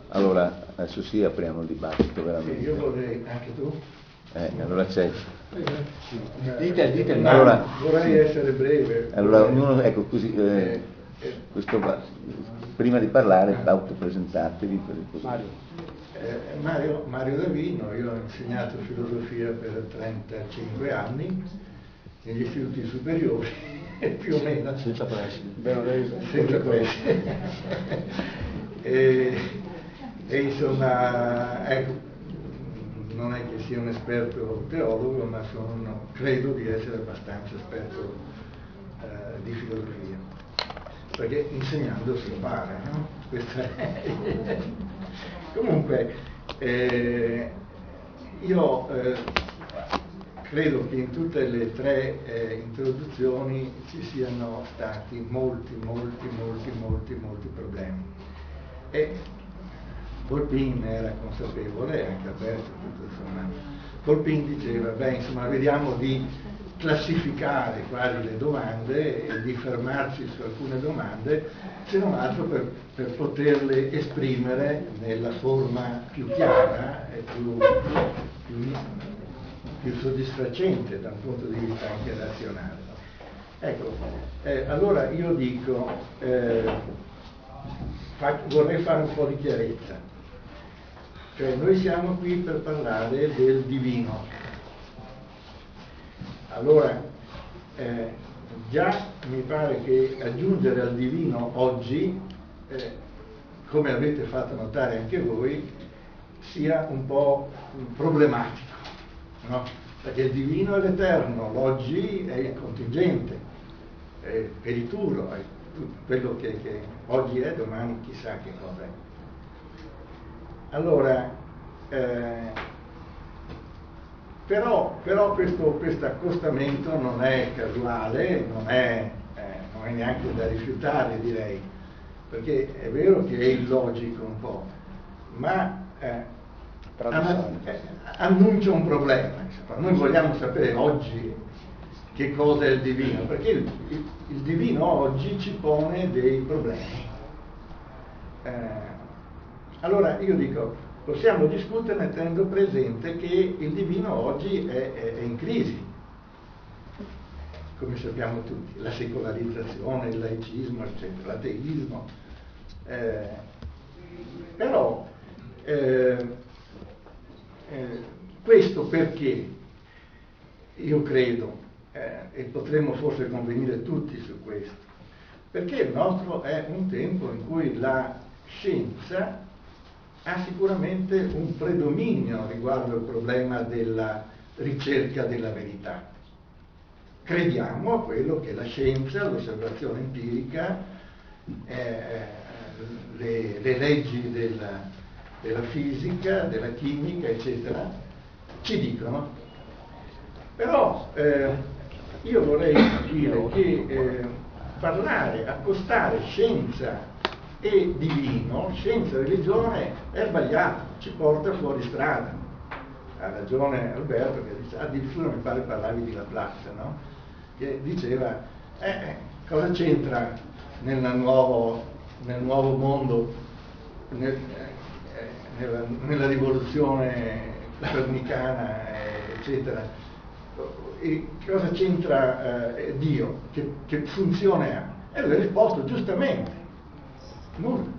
Allora, adesso sì, apriamo il dibattito veramente. Sì, io vorrei, anche tu? Allora c'è. Dite, Allora, vorrei essere breve. Allora, ognuno, ecco così, prima di parlare, autopresentatevi. Mario Davino, io ho insegnato filosofia per 35 anni negli istituti superiori, più o meno. Senza pressi. Senza pressi. e insomma, ecco, non è che sia un esperto teologo, ma credo di essere abbastanza esperto di filosofia, perché insegnando si impara, no? Questa è... Comunque, io credo che in tutte le tre introduzioni ci siano stati molti problemi. E Volpin era consapevole, anche Alberto, tutto insomma. Volpin diceva, insomma, vediamo di classificare quasi le domande e di fermarci su alcune domande, se non altro per poterle esprimere nella forma più chiara e più soddisfacente da un punto di vista anche razionale. Ecco, allora io dico, vorrei fare un po' di chiarezza. Cioè, noi siamo qui per parlare del divino. Allora, già mi pare che aggiungere al divino oggi, come avete fatto notare anche voi, sia un po' problematico, no? Perché il divino è l'eterno, l'oggi è il contingente, è il perituro, è tutto quello che oggi è, domani chissà che cosa è. Allora, però questo accostamento non è casuale, non è neanche da rifiutare, direi, perché è vero che è illogico un po', ma annuncia un problema. Noi vogliamo sapere oggi che cosa è il divino, perché il divino oggi ci pone dei problemi. Allora io dico, possiamo discutere tenendo presente che il divino oggi è in crisi, come sappiamo tutti, la secolarizzazione, il laicismo, eccetera, l'ateismo. Però questo perché io credo, e potremmo forse convenire tutti su questo, perché il nostro è un tempo in cui la scienza ha sicuramente un predominio riguardo al problema della ricerca della verità. Crediamo a quello che la scienza, l'osservazione empirica, le leggi della fisica, della chimica, eccetera, ci dicono. Però io vorrei dire che accostare scienza e divino, scienza e religione, è sbagliato, ci porta fuori strada. Ha ragione Alberto, che dice, addirittura mi pare parlavi di Laplace, no? Che diceva, cosa c'entra nel nuovo mondo, nella rivoluzione copernicana, eccetera, e cosa c'entra Dio, che funzione ha? E lui ha risposto giustamente, nulla.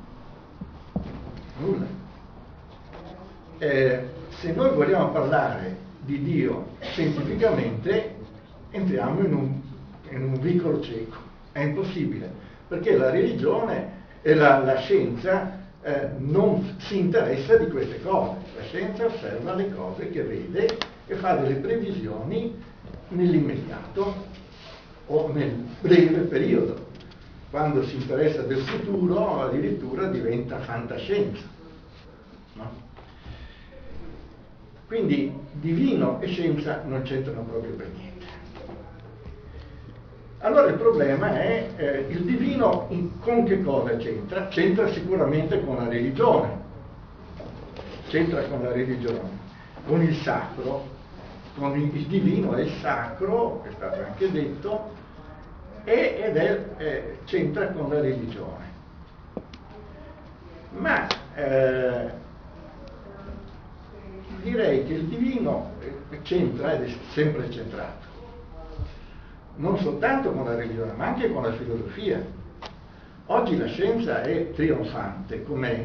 Se noi vogliamo parlare di Dio scientificamente, entriamo in un vicolo cieco, è impossibile, perché la religione e la scienza non si interessa di queste cose. La scienza osserva le cose che vede e fa delle previsioni nell'immediato o nel breve periodo. Quando si interessa del futuro, addirittura diventa fantascienza, no? Quindi divino e scienza non c'entrano proprio per niente. Allora il problema è il divino con che cosa c'entra? C'entra sicuramente con la religione, con il sacro, con il divino e il sacro, che è stato anche detto, c'entra con la religione. Ma che il divino c'entra ed è sempre centrato, non soltanto con la religione, ma anche con la filosofia. Oggi la scienza è trionfante come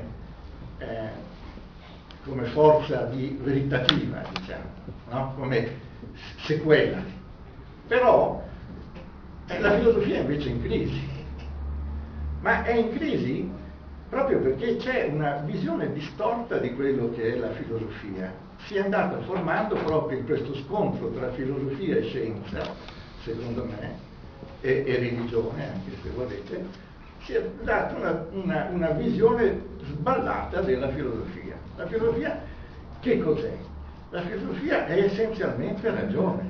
forza veritativa, diciamo, no? Come sequela. Però la filosofia invece è in crisi, ma è in crisi proprio perché c'è una visione distorta di quello che è la filosofia. Si è andata formando proprio in questo scontro tra filosofia e scienza, secondo me, e religione, anche se volete, si è data una visione sballata della filosofia. La filosofia che cos'è? La filosofia è essenzialmente ragione.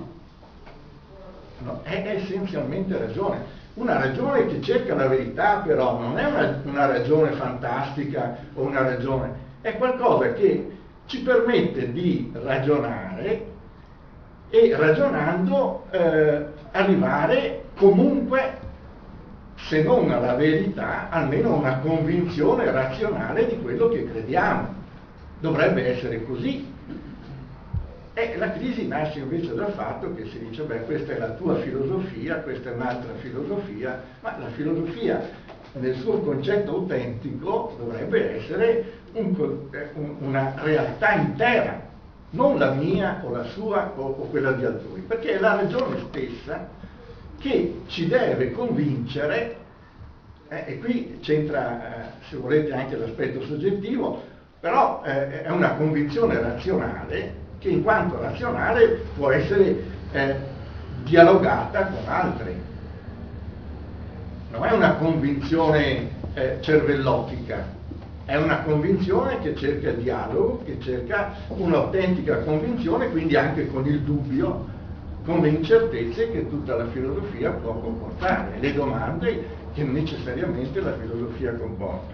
No, è essenzialmente ragione. Una ragione che cerca la verità, però non è una ragione fantastica o una ragione, è qualcosa che ci permette di ragionare e ragionando arrivare comunque, se non alla verità, almeno a una convinzione razionale di quello che crediamo. Dovrebbe essere così. E la crisi nasce invece dal fatto che si dice, beh, questa è la tua filosofia, questa è un'altra filosofia, ma la filosofia nel suo concetto autentico dovrebbe essere una realtà intera, non la mia o la sua o quella di altrui, perché è la ragione stessa che ci deve convincere, e qui c'entra, se volete, anche l'aspetto soggettivo, però è una convinzione razionale che in quanto razionale può essere dialogata con altri. Non è una convinzione cervellotica, è una convinzione che cerca il dialogo, che cerca un'autentica convinzione, quindi anche con il dubbio, con le incertezze che tutta la filosofia può comportare, le domande che necessariamente la filosofia comporta.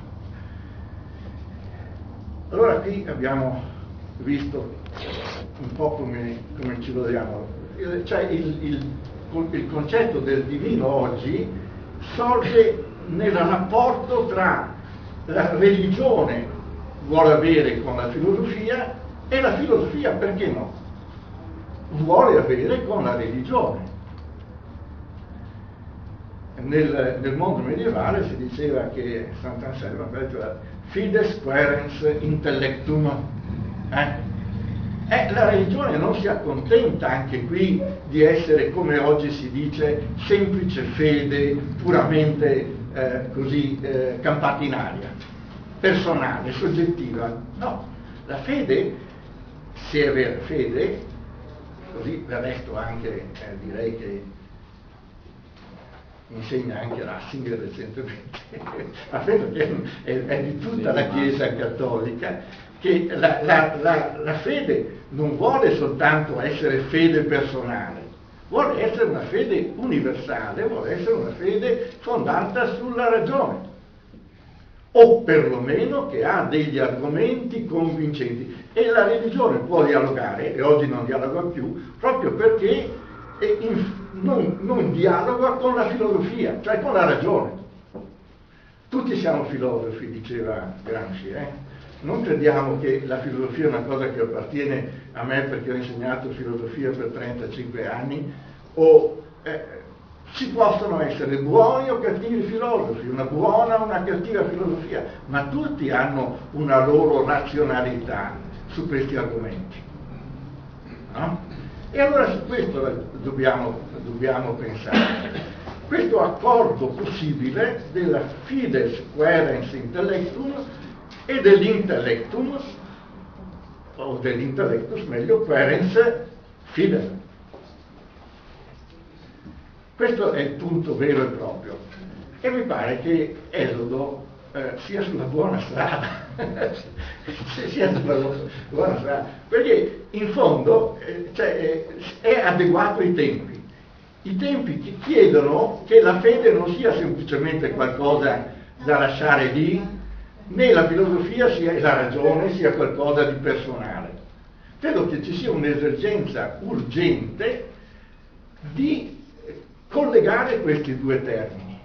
Allora qui abbiamo visto un po' come ci lo diamo, cioè il concetto del divino oggi sorge nel rapporto tra la religione vuole avere con la filosofia e la filosofia, perché no, vuole avere con la religione. Nel mondo medievale si diceva che Sant'Anselmo ha detto fides querens intellectum, la religione non si accontenta anche qui di essere, come oggi si dice, semplice fede, puramente campata in aria, personale, soggettiva. No, la fede, se è vera fede, così del resto anche direi che insegna anche Ratzinger recentemente, ma credo che è di tutta la Chiesa cattolica, che la fede non vuole soltanto essere fede personale, vuole essere una fede universale, vuole essere una fede fondata sulla ragione, o perlomeno che ha degli argomenti convincenti. E la religione può dialogare, e oggi non dialoga più, proprio perché non dialoga con la filosofia, cioè con la ragione. Tutti siamo filosofi, diceva Gramsci, Non crediamo che la filosofia è una cosa che appartiene a me perché ho insegnato filosofia per 35 anni, o ci possono essere buoni o cattivi filosofi, una buona o una cattiva filosofia, ma tutti hanno una loro razionalità su questi argomenti, no? E allora su questo dobbiamo pensare. Questo accordo possibile della fides querens intellectum e dell'intellectum, o dell'intellectus meglio, querens fidem. Questo è il punto vero e proprio. E mi pare che Esodo sia sulla buona strada, sia sulla buona strada, perché in fondo è adeguato ai tempi. I tempi che chiedono che la fede non sia semplicemente qualcosa da lasciare lì, né la filosofia sia la ragione sia qualcosa di personale. Credo che ci sia un'esigenza urgente di collegare questi due termini,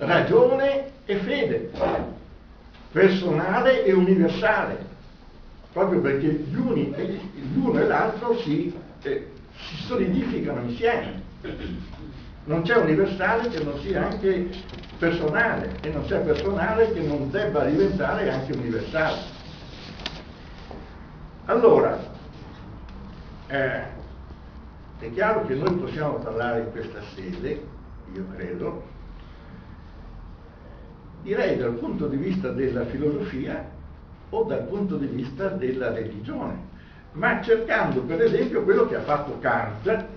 ragione e fede, personale e universale. proprio perché l'uno e l'altro si solidificano insieme. Non c'è universale che non sia anche personale, e non c'è personale che non debba diventare anche universale. Allora, è chiaro che noi possiamo parlare in questa sede, io credo, direi dal punto di vista della filosofia o dal punto di vista della religione, ma cercando per esempio quello che ha fatto Kant,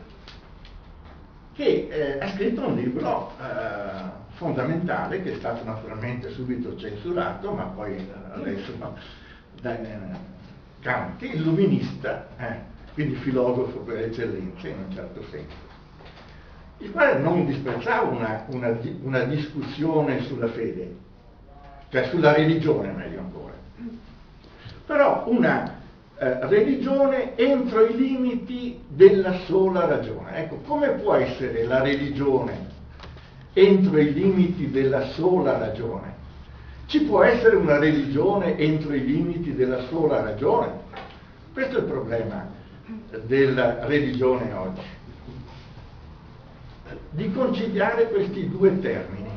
che ha scritto un libro fondamentale, che è stato naturalmente subito censurato, ma poi adesso Kant, che è illuminista, quindi filosofo per eccellenza in un certo senso, il quale non dispensava una discussione sulla fede, cioè sulla religione meglio ancora, però una religione entro i limiti della sola ragione. Ecco, come può essere la religione entro i limiti della sola ragione? Ci può essere una religione entro i limiti della sola ragione? Questo è il problema della religione oggi, di conciliare questi due termini.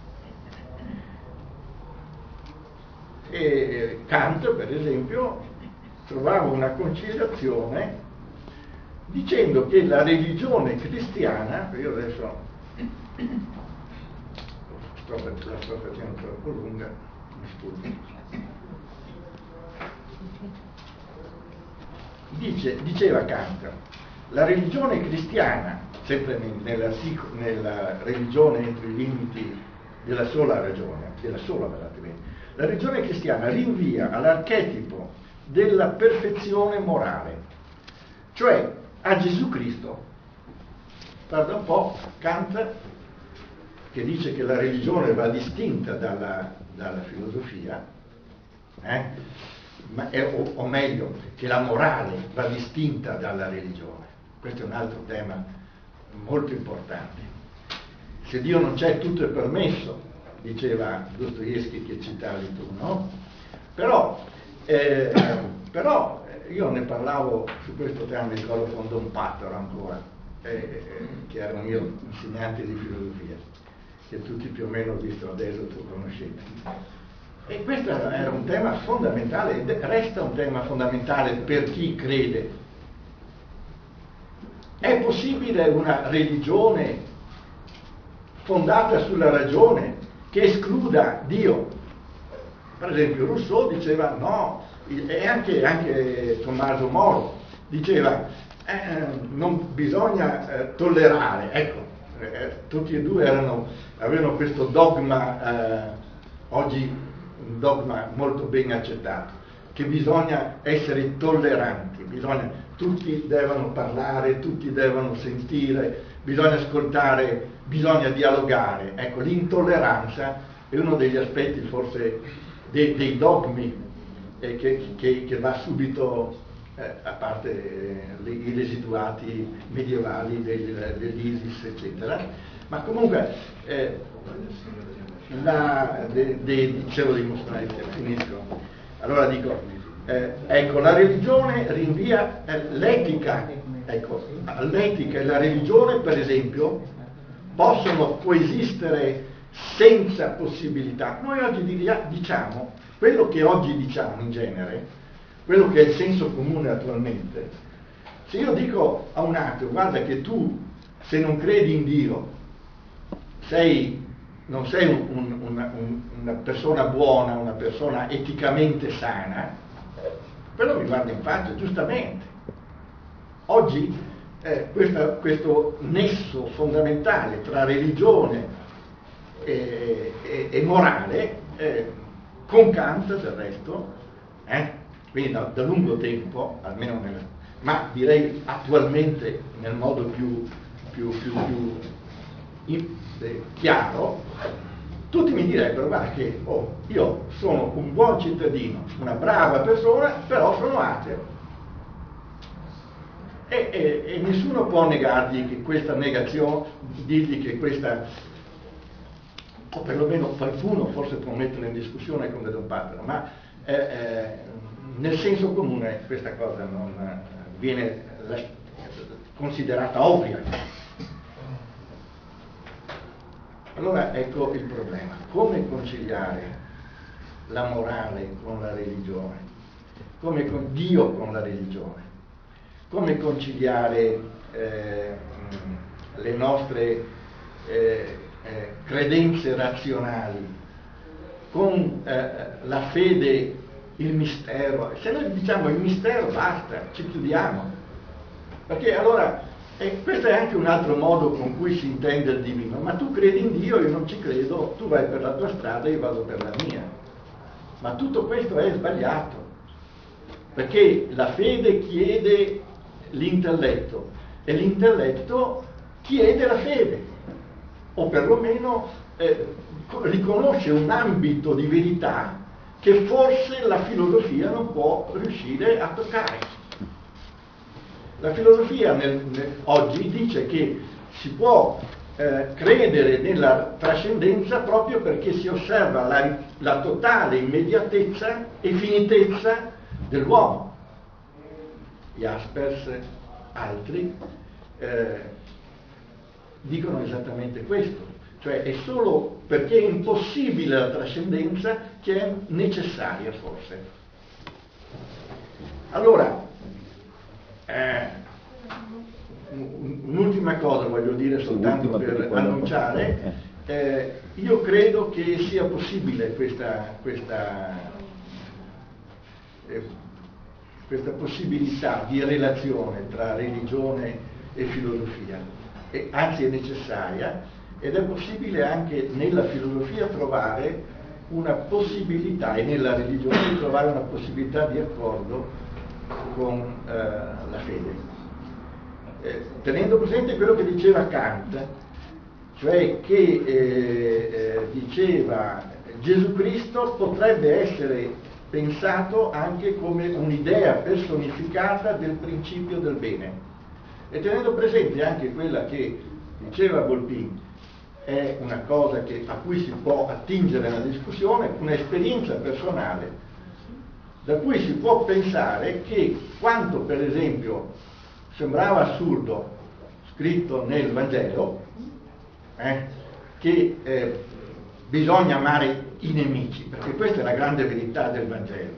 E Kant, per esempio, trovava una conciliazione dicendo che la religione cristiana, io adesso la sto facendo troppo lunga, mi scusi, diceva Kant, la religione cristiana, sempre nella religione entro i limiti della sola ragione, la religione cristiana rinvia all'archetipo della perfezione morale, cioè a Gesù Cristo. Guarda un po', Kant, che dice che la religione va distinta dalla filosofia, o meglio, che la morale va distinta dalla religione. Questo è un altro tema molto importante. Se Dio non c'è, tutto è permesso, diceva Dostoevskij, che citavi tu, no? Però io ne parlavo su questo tema, mi ricordo con Don Pattero ancora, che era un mio insegnante di filosofia, che tutti più o meno, visto adesso, tu conoscete. E questo era un tema fondamentale, ed resta un tema fondamentale per chi crede. È possibile una religione fondata sulla ragione che escluda Dio? Per esempio Rousseau diceva no, e anche Tommaso Moro diceva non bisogna tollerare, ecco, tutti e due avevano questo dogma, oggi un dogma molto ben accettato, che bisogna essere tolleranti, tutti devono parlare, tutti devono sentire, bisogna ascoltare, bisogna dialogare. Ecco, l'intolleranza è uno degli aspetti forse dei dogmi che va subito, a parte i residuati medievali dell'ISIS, eccetera, ma comunque dicevo dei musulmani, finisco. Allora dico, ecco, la religione rinvia l'etica, ecco, l'etica e la religione, per esempio, possono coesistere senza possibilità. Noi oggi diciamo, quello che oggi diciamo in genere, quello che è il senso comune attualmente, se io dico a un ateo, guarda che tu, se non credi in Dio, non sei una persona buona, una persona eticamente sana, quello mi guarda in faccia, giustamente. Oggi questo nesso fondamentale tra religione e morale, con Kant del resto, quindi da lungo tempo, almeno ma direi attualmente nel modo più chiaro, tutti mi direbbero, guarda che io sono un buon cittadino, una brava persona, però sono ateo. E nessuno può negargli che questa negazione, dirgli che questa, o perlomeno qualcuno forse può metterla in discussione come Don Pattero, ma nel senso comune questa cosa non viene considerata ovvia. Allora ecco il problema: come conciliare la morale con la religione, come con Dio con la religione, come conciliare le nostre credenze razionali con la fede, il mistero. Se noi diciamo il mistero basta, ci chiudiamo, perché allora questo è anche un altro modo con cui si intende il divino: ma tu credi in Dio, io non ci credo, tu vai per la tua strada, io vado per la mia. Ma tutto questo è sbagliato, perché la fede chiede l'intelletto e l'intelletto chiede la fede, o perlomeno riconosce un ambito di verità che forse la filosofia non può riuscire a toccare. La filosofia oggi dice che si può credere nella trascendenza proprio perché si osserva la totale immediatezza e finitezza dell'uomo. Jaspers, altri, dicono esattamente questo, cioè è solo perché è impossibile la trascendenza che è necessaria forse. Allora, un'ultima cosa voglio dire soltanto per annunciare: io credo che sia possibile questa possibilità di relazione tra religione e filosofia, anzi è necessaria, ed è possibile anche nella filosofia trovare una possibilità, e nella religione trovare una possibilità di accordo con la fede. Tenendo presente quello che diceva Kant, cioè che diceva Gesù Cristo potrebbe essere pensato anche come un'idea personificata del principio del bene, e tenendo presente anche quella che diceva Volpin, è una cosa a cui si può attingere nella discussione, un'esperienza personale, da cui si può pensare che quanto per esempio sembrava assurdo scritto nel Vangelo, che bisogna amare i nemici, perché questa è la grande verità del Vangelo,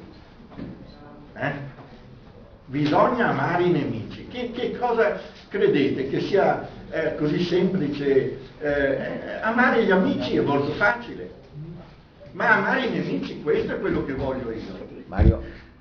bisogna amare i nemici. Che cosa credete? Che sia così semplice? Amare gli amici è molto facile, ma amare i nemici, questo è quello che voglio io. Mario,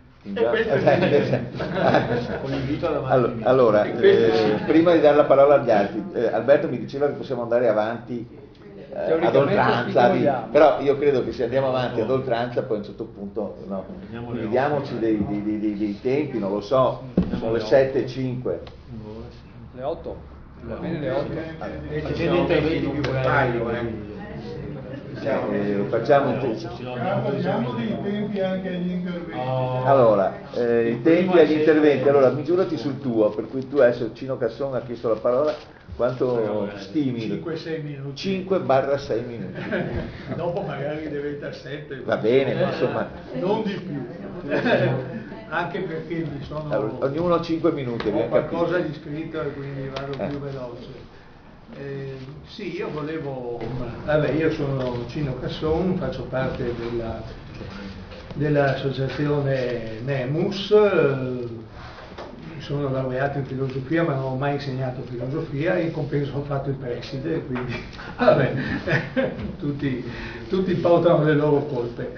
allora, prima di dare la parola agli altri, Alberto mi diceva che possiamo andare avanti ad oltranza, però io credo che se andiamo avanti ad oltranza poi a un certo punto no, dividiamoci dei tempi, non lo so, sono le 7:05. Le 8, va bene le 8. Ci sono interventi più paio, facciamo diamo dei tempi anche agli interventi. Allora, i tempi agli interventi. Allora, misurati sul tuo, per cui tu adesso Cino Casson ha chiesto la parola, quanto stimi? 5-6 minuti. 5/6 minuti. Dopo magari diventa 7. Va bene, ma insomma. Non di più. Anche perché mi sono. Allora, ognuno 5 minuti. Ho qualcosa di scritto e quindi vado più veloce. Sì, io volevo. Io sono Cino Casson, faccio parte dell'associazione Nemus. Sono laureato in filosofia, ma non ho mai insegnato filosofia, in compenso ho fatto il preside, quindi tutti portano le loro colpe.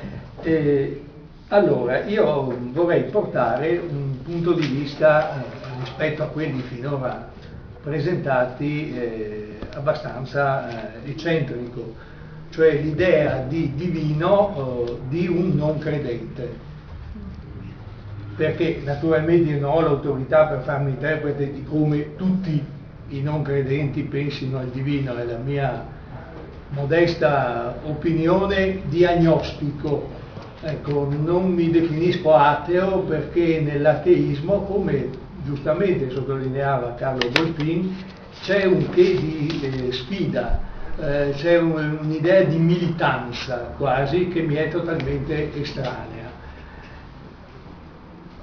Allora, io vorrei portare un punto di vista rispetto a quelli finora presentati abbastanza eccentrico, cioè l'idea di divino di un non credente. Perché naturalmente io non ho l'autorità per farmi interprete di come tutti i non credenti pensino al divino, è la mia modesta opinione di agnostico. Ecco, non mi definisco ateo perché nell'ateismo, come giustamente sottolineava Carlo Volpin, c'è un che di sfida, c'è un'idea di militanza quasi che mi è totalmente estranea.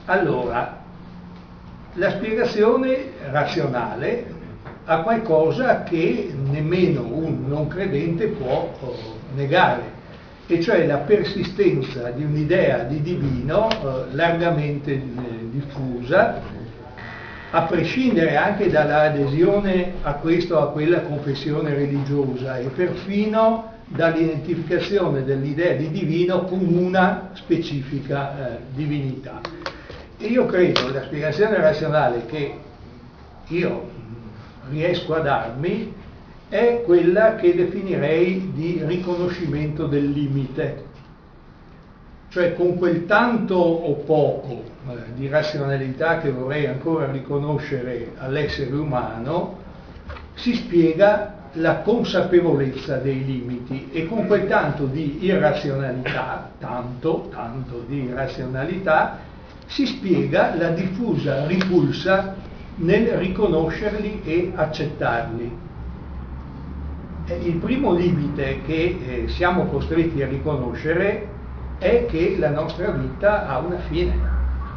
Allora, la spiegazione razionale ha qualcosa che nemmeno un non credente può negare, e cioè la persistenza di un'idea di divino largamente diffusa, a prescindere anche dall'adesione a questa o a quella confessione religiosa, e perfino dall'identificazione dell'idea di divino con una specifica divinità. E io credo che la spiegazione razionale che io riesco a darmi è quella che definirei di riconoscimento del limite, cioè con quel tanto o poco di razionalità che vorrei ancora riconoscere all'essere umano si spiega la consapevolezza dei limiti, e con quel tanto di irrazionalità, tanto di irrazionalità, si spiega la diffusa ripulsa nel riconoscerli e accettarli. Il primo limite che siamo costretti a riconoscere è che la nostra vita ha una fine.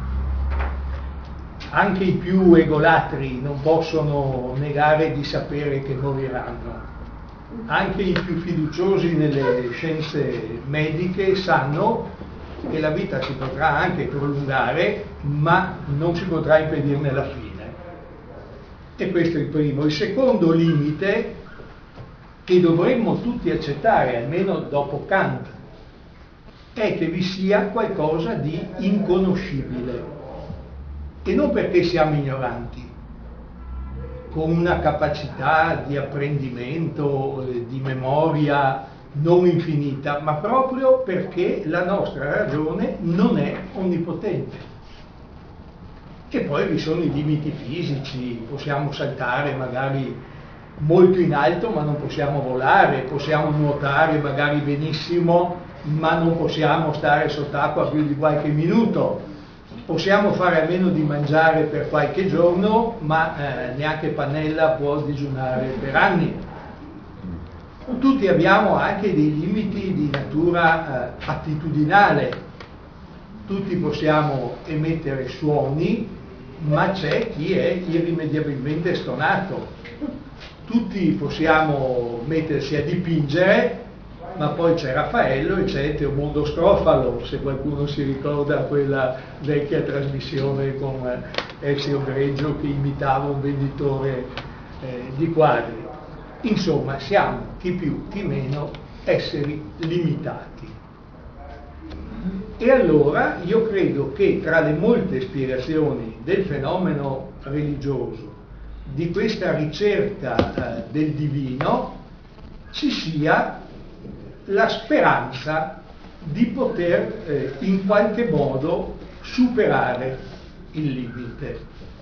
Anche i più egolatri non possono negare di sapere che moriranno. Anche i più fiduciosi nelle scienze mediche sanno che la vita si potrà anche prolungare, ma non si potrà impedirne la fine. E questo è il primo. Il secondo limite, che dovremmo tutti accettare, almeno dopo Kant, è che vi sia qualcosa di inconoscibile. E non perché siamo ignoranti, con una capacità di apprendimento, di memoria non infinita, ma proprio perché la nostra ragione non è onnipotente. E poi vi sono i limiti fisici, possiamo saltare magari molto in alto ma non possiamo volare, possiamo nuotare magari benissimo ma non possiamo stare sott'acqua più di qualche minuto, possiamo fare a meno di mangiare per qualche giorno, ma neanche Pannella può digiunare per anni. Tutti abbiamo anche dei limiti di natura attitudinale, tutti possiamo emettere suoni, ma c'è chi è irrimediabilmente stonato. Tutti possiamo mettersi a dipingere, ma poi c'è Raffaello e c'è Teomondo Scrofalo, se qualcuno si ricorda quella vecchia trasmissione con Ezio Greggio che imitava un venditore di quadri. Insomma, siamo chi più chi meno esseri limitati. E allora io credo che tra le molte spiegazioni del fenomeno religioso, di questa ricerca del divino, ci sia la speranza di poter in qualche modo superare il limite.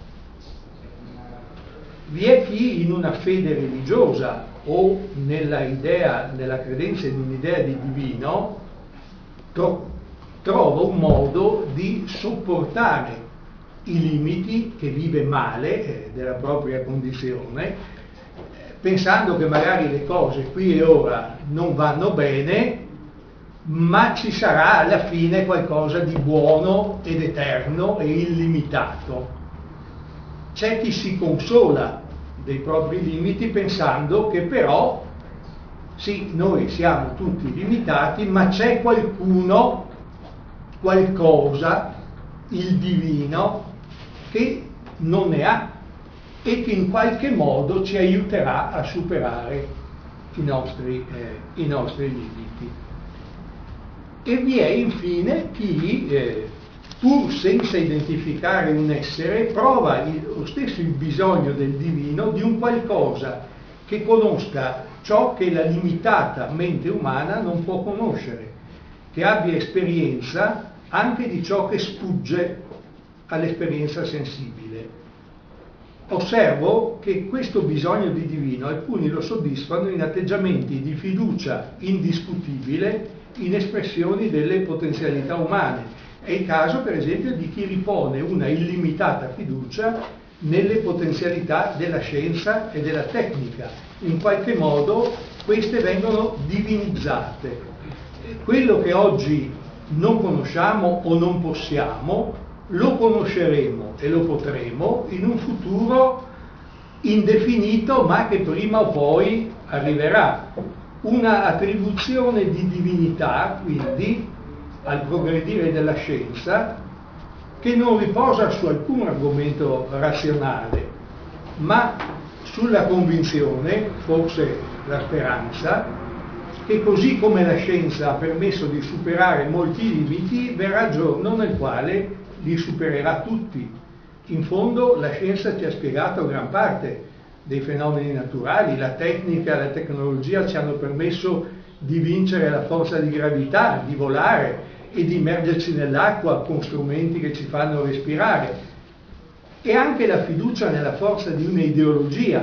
Vi è chi in una fede religiosa o nella credenza in un'idea di divino trova un modo di sopportare i limiti che vive male della propria condizione, pensando che magari le cose qui e ora non vanno bene, ma ci sarà alla fine qualcosa di buono ed eterno e illimitato. C'è chi si consola dei propri limiti pensando che però, sì, noi siamo tutti limitati, ma c'è qualcuno, qualcosa, il divino, che non ne ha e che in qualche modo ci aiuterà a superare i nostri limiti. E vi è infine chi, pur senza identificare un essere, prova lo stesso il bisogno del divino, di un qualcosa che conosca ciò che la limitata mente umana non può conoscere, che abbia esperienza anche di ciò che sfugge all'esperienza sensibile. Osservo che questo bisogno di divino alcuni lo soddisfano in atteggiamenti di fiducia indiscutibile in espressioni delle potenzialità umane. È il caso, per esempio, di chi ripone una illimitata fiducia nelle potenzialità della scienza e della tecnica. In qualche modo queste vengono divinizzate. Quello che oggi non conosciamo o non possiamo lo conosceremo e lo potremo in un futuro indefinito, ma che prima o poi arriverà. Una attribuzione di divinità, quindi, al progredire della scienza, che non riposa su alcun argomento razionale, ma sulla convinzione, forse la speranza, che così come la scienza ha permesso di superare molti limiti, verrà il giorno nel quale li supererà tutti. In fondo la scienza ci ha spiegato gran parte dei fenomeni naturali, la tecnica, la tecnologia ci hanno permesso di vincere la forza di gravità, di volare e di immergerci nell'acqua con strumenti che ci fanno respirare. E anche la fiducia nella forza di un'ideologia,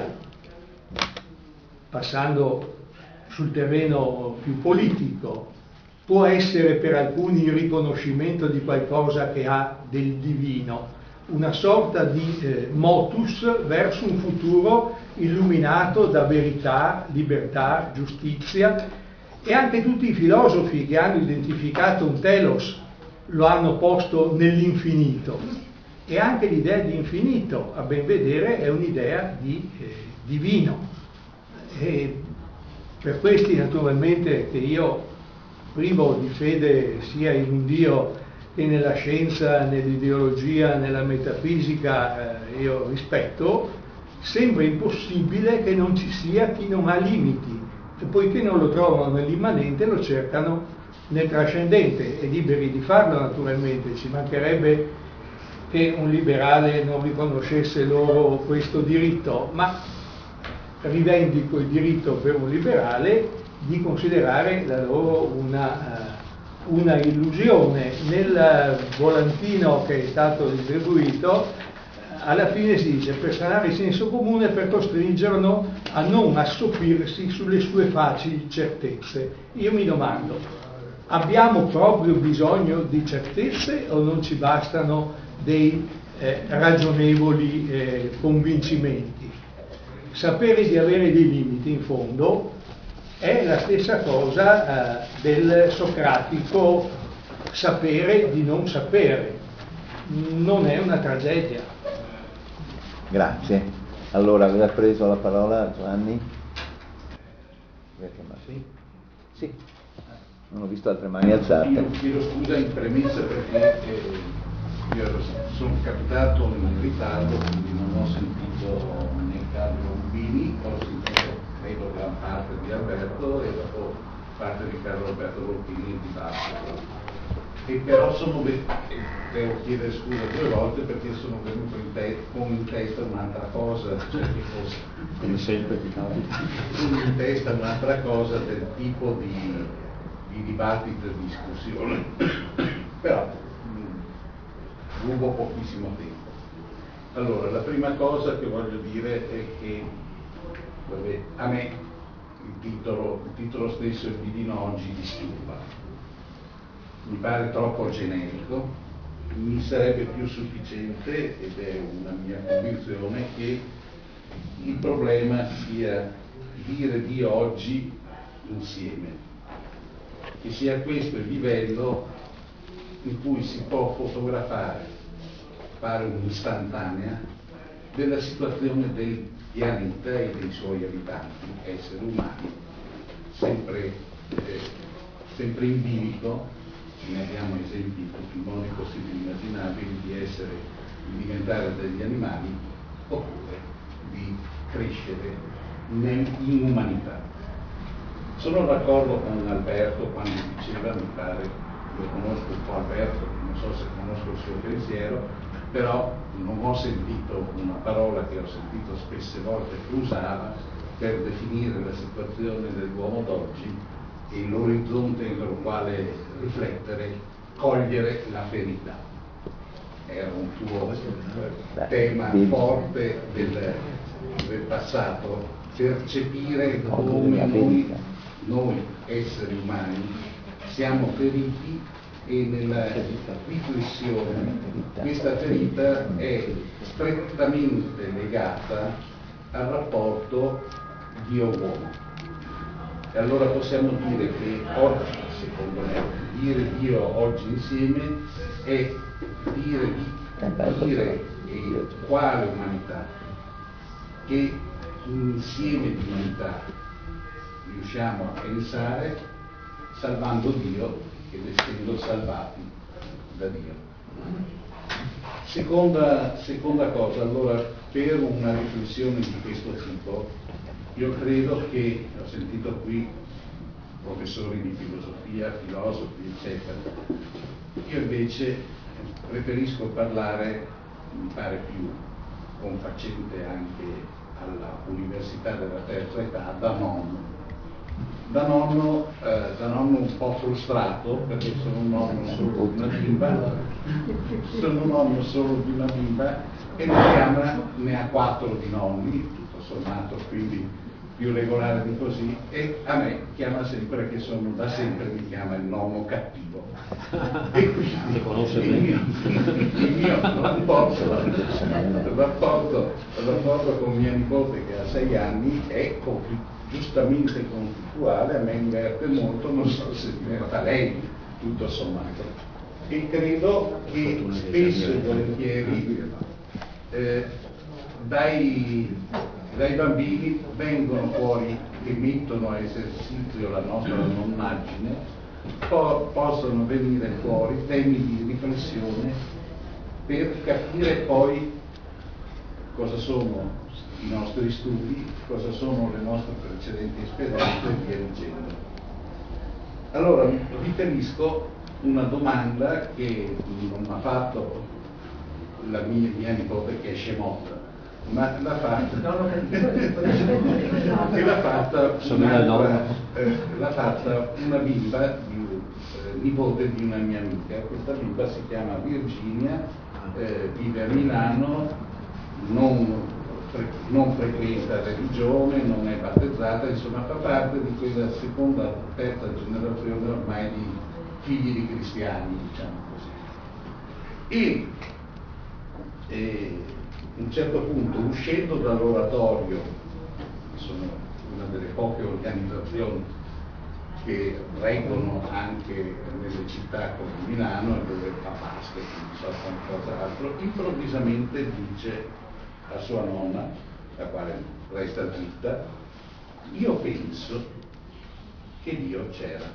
passando sul terreno più politico, può essere per alcuni il riconoscimento di qualcosa che ha del divino, una sorta di motus verso un futuro illuminato da verità, libertà, giustizia, e anche tutti i filosofi che hanno identificato un telos lo hanno posto nell'infinito, e anche l'idea di infinito, a ben vedere, è un'idea di divino. E per questi naturalmente che io, privo di fede sia in un Dio che nella scienza, nell'ideologia, nella metafisica, io rispetto, sembra impossibile che non ci sia chi non ha limiti, e poiché non lo trovano nell'immanente lo cercano nel trascendente, e liberi di farlo naturalmente. Ci mancherebbe che un liberale non riconoscesse loro questo diritto, ma rivendico il diritto per un liberale di considerare la loro una illusione. Nel volantino che è stato distribuito alla fine si dice: per sanare il senso comune, per costringerlo a non assoffirsi sulle sue facili certezze. Io mi domando, abbiamo proprio bisogno di certezze o non ci bastano dei ragionevoli convincimenti? Sapere di avere dei limiti, in fondo, è la stessa cosa del socratico sapere di non sapere. Non è una tragedia. Grazie. Allora, aveva preso la parola Giovanni? Sì? Sì. Non ho visto altre mani alzate. Io chiedo scusa in premessa perché io sono capitato in ritardo, quindi non ho sentito né Carlo Rubini, ho sentito credo gran parte di Alberto e dopo parte di Carlo Alberto Volpini di Basso. E però devo chiedere scusa 2 volte perché sono venuto con in testa un'altra cosa, cioè che fosse Come sempre ti capita. in testa un'altra cosa del tipo di dibattito e discussione, però rubo pochissimo tempo. Allora, la prima cosa che voglio dire è che a me il titolo stesso, il Divino oggi, disturba. Mi pare troppo generico. Mi sarebbe più sufficiente, ed è una mia convinzione, che il problema sia dire di oggi insieme, che sia questo il livello in cui si può fotografare, fare un'istantanea della situazione del pianeta e dei suoi abitanti, esseri umani, sempre in bilico. Ne abbiamo esempi in tutti i modi possibili e immaginabili di diventare degli animali oppure di crescere in umanità. Sono d'accordo con Alberto quando diceva, mi pare, io conosco un po' Alberto, non so se conosco il suo pensiero, però non ho sentito una parola che ho sentito spesse volte che usava per definire la situazione dell'uomo d'oggi e l'orizzonte entro il quale riflettere, cogliere la verità. Era un suo tema forte del passato, percepire come noi esseri umani siamo feriti, e nella riflessione questa ferita è strettamente legata al rapporto Dio-uomo. E allora possiamo dire che oggi, secondo me, dire Dio oggi insieme è dire quale umanità, che insieme di umanità riusciamo a pensare salvando Dio ed essendo salvati da Dio. Seconda cosa, allora, per una riflessione di questo tipo, io credo che, ho sentito qui professori di filosofia, filosofi, eccetera, io invece preferisco parlare, mi pare più confacente anche all'università della terza età, da nonno un po' frustrato, perché sono un nonno solo di una bimba, e ne ha 4 di nonni, tutto sommato, quindi più regolare di così, e a me chiama sempre che da sempre mi chiama il nonno cattivo. E quindi il mio rapporto con mia nipote, che ha 6 anni, è giustamente conflittuale, a me diverte molto, non so se diverta lei, tutto sommato. E credo che spesso e volentieri dai bambini vengono fuori, che mettono a esercizio la nostra nonnaggine, possono venire fuori temi di riflessione per capire poi cosa sono i nostri studi, cosa sono le nostre precedenti esperienze e via dicendo. Allora riferisco una domanda che non ha fatto la mia nipote, che è scemotta, ma l'ha fatta una bimba, nipote di una mia amica. Questa bimba si chiama Virginia, vive a Milano, non frequenta religione, non è battezzata, insomma fa parte di quella seconda o terza generazione ormai di figli di cristiani, diciamo così. E a un certo punto, uscendo dall'oratorio, sono una delle poche organizzazioni che reggono anche nelle città come Milano, e dove fa basket, non so qualcos'altro, improvvisamente dice a sua nonna, la quale resta zitta: io penso che Dio c'era.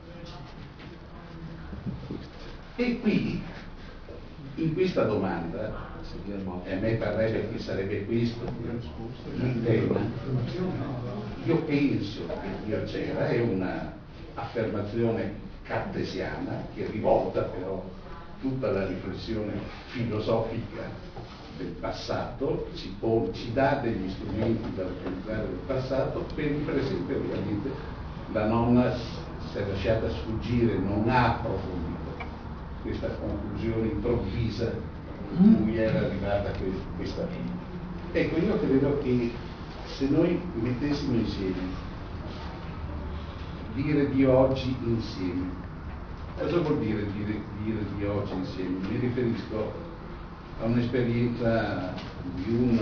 E qui, in questa domanda, a me parrebbe che sarebbe questo il tema, io penso che Dio c'era, è una affermazione cartesiana che rivolta però tutta la riflessione filosofica del passato, ci dà degli strumenti da utilizzare del passato. Per il presente ovviamente la nonna si è lasciata sfuggire, non ha approfondito questa conclusione improvvisa in cui era arrivata questa fine. Ecco, io credo che se noi mettessimo insieme dire di oggi insieme, cosa vuol dire dire di oggi insieme? Mi riferisco a un'esperienza di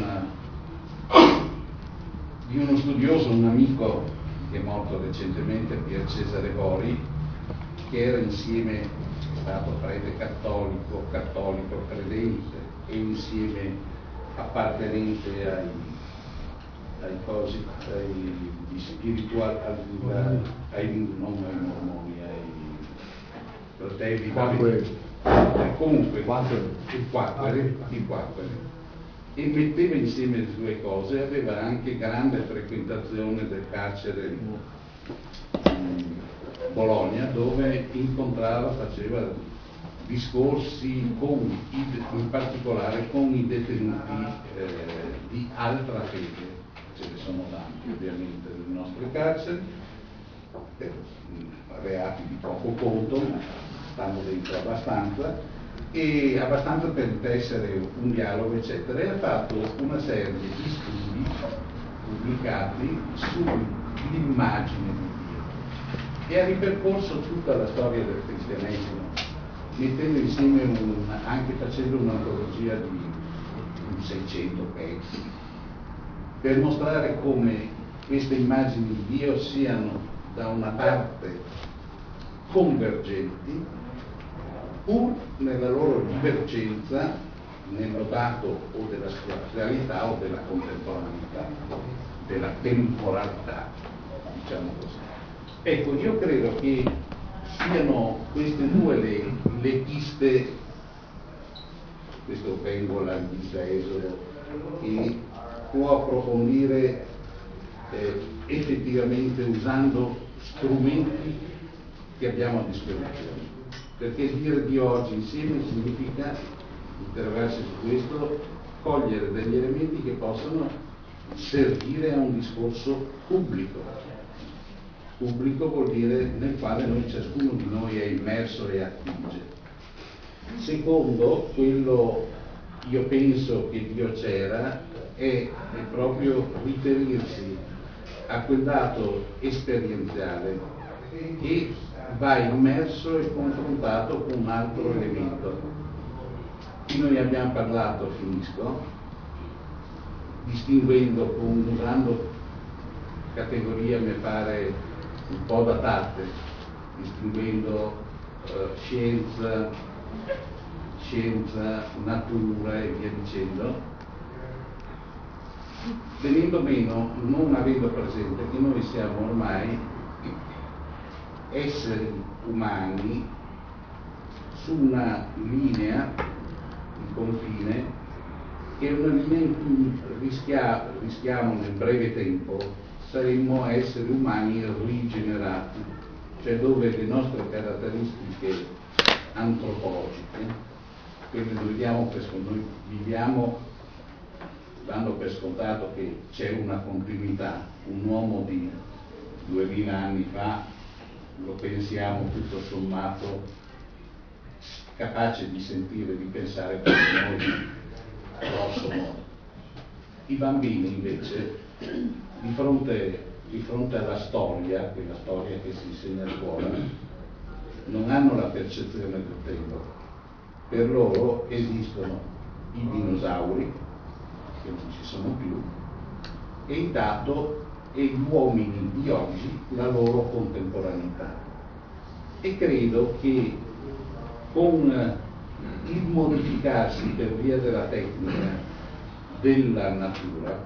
uno studioso, un amico che è morto recentemente, Pier Cesare Bori, che era insieme, è stato prete cattolico credente, e insieme appartenente ai spirituali, non ai mormoni, ai fratelli, comunque il Quacquere, e metteva insieme le due cose. Aveva anche grande frequentazione del carcere di Bologna, dove faceva discorsi in particolare con i detenuti di altra fede. Ce ne sono tanti ovviamente nelle nostre carceri, reati di poco conto, ma stanno dentro abbastanza per essere un dialogo, eccetera, e ha fatto una serie di studi pubblicati sull'immagine di Dio e ha ripercorso tutta la storia del cristianesimo, mettendo insieme anche facendo un'antologia di 600 pezzi, per mostrare come queste immagini di Dio siano da una parte convergenti, pur nella loro divergenza nello dato o della spazialità o della contemporaneità, della temporalità, diciamo così. Ecco, io credo che siano queste due le piste, questo Vengola, Esodo, che può approfondire effettivamente usando strumenti che abbiamo a disposizione. Perché il dire di oggi insieme significa interrogarsi su questo, cogliere degli elementi che possono servire a un discorso pubblico. Pubblico vuol dire nel quale ciascuno di noi è immerso e attinge. Secondo, quello io penso che Dio c'era è proprio riferirsi a quel dato esperienziale che va immerso e confrontato con un altro elemento. Qui noi abbiamo parlato, finisco, distinguendo, usando categorie mi pare un po' datate, distinguendo scienza, natura e via dicendo, venendo meno, non avendo presente che noi siamo ormai esseri umani su una linea di confine che è una linea in cui rischiamo nel breve tempo saremmo esseri umani rigenerati, cioè dove le nostre caratteristiche antropologiche, quelle noi viviamo dando per scontato che c'è una continuità, un uomo di 2000 anni fa lo pensiamo tutto sommato capace di sentire, di pensare come noi, grosso modo. I bambini invece, di fronte alla storia, quella storia che si insegna a scuola, non hanno la percezione del tempo. Per loro esistono i dinosauri, che non ci sono più, e il dato e gli uomini di oggi, la loro contemporaneità. E credo che con il modificarsi per via della tecnica della natura,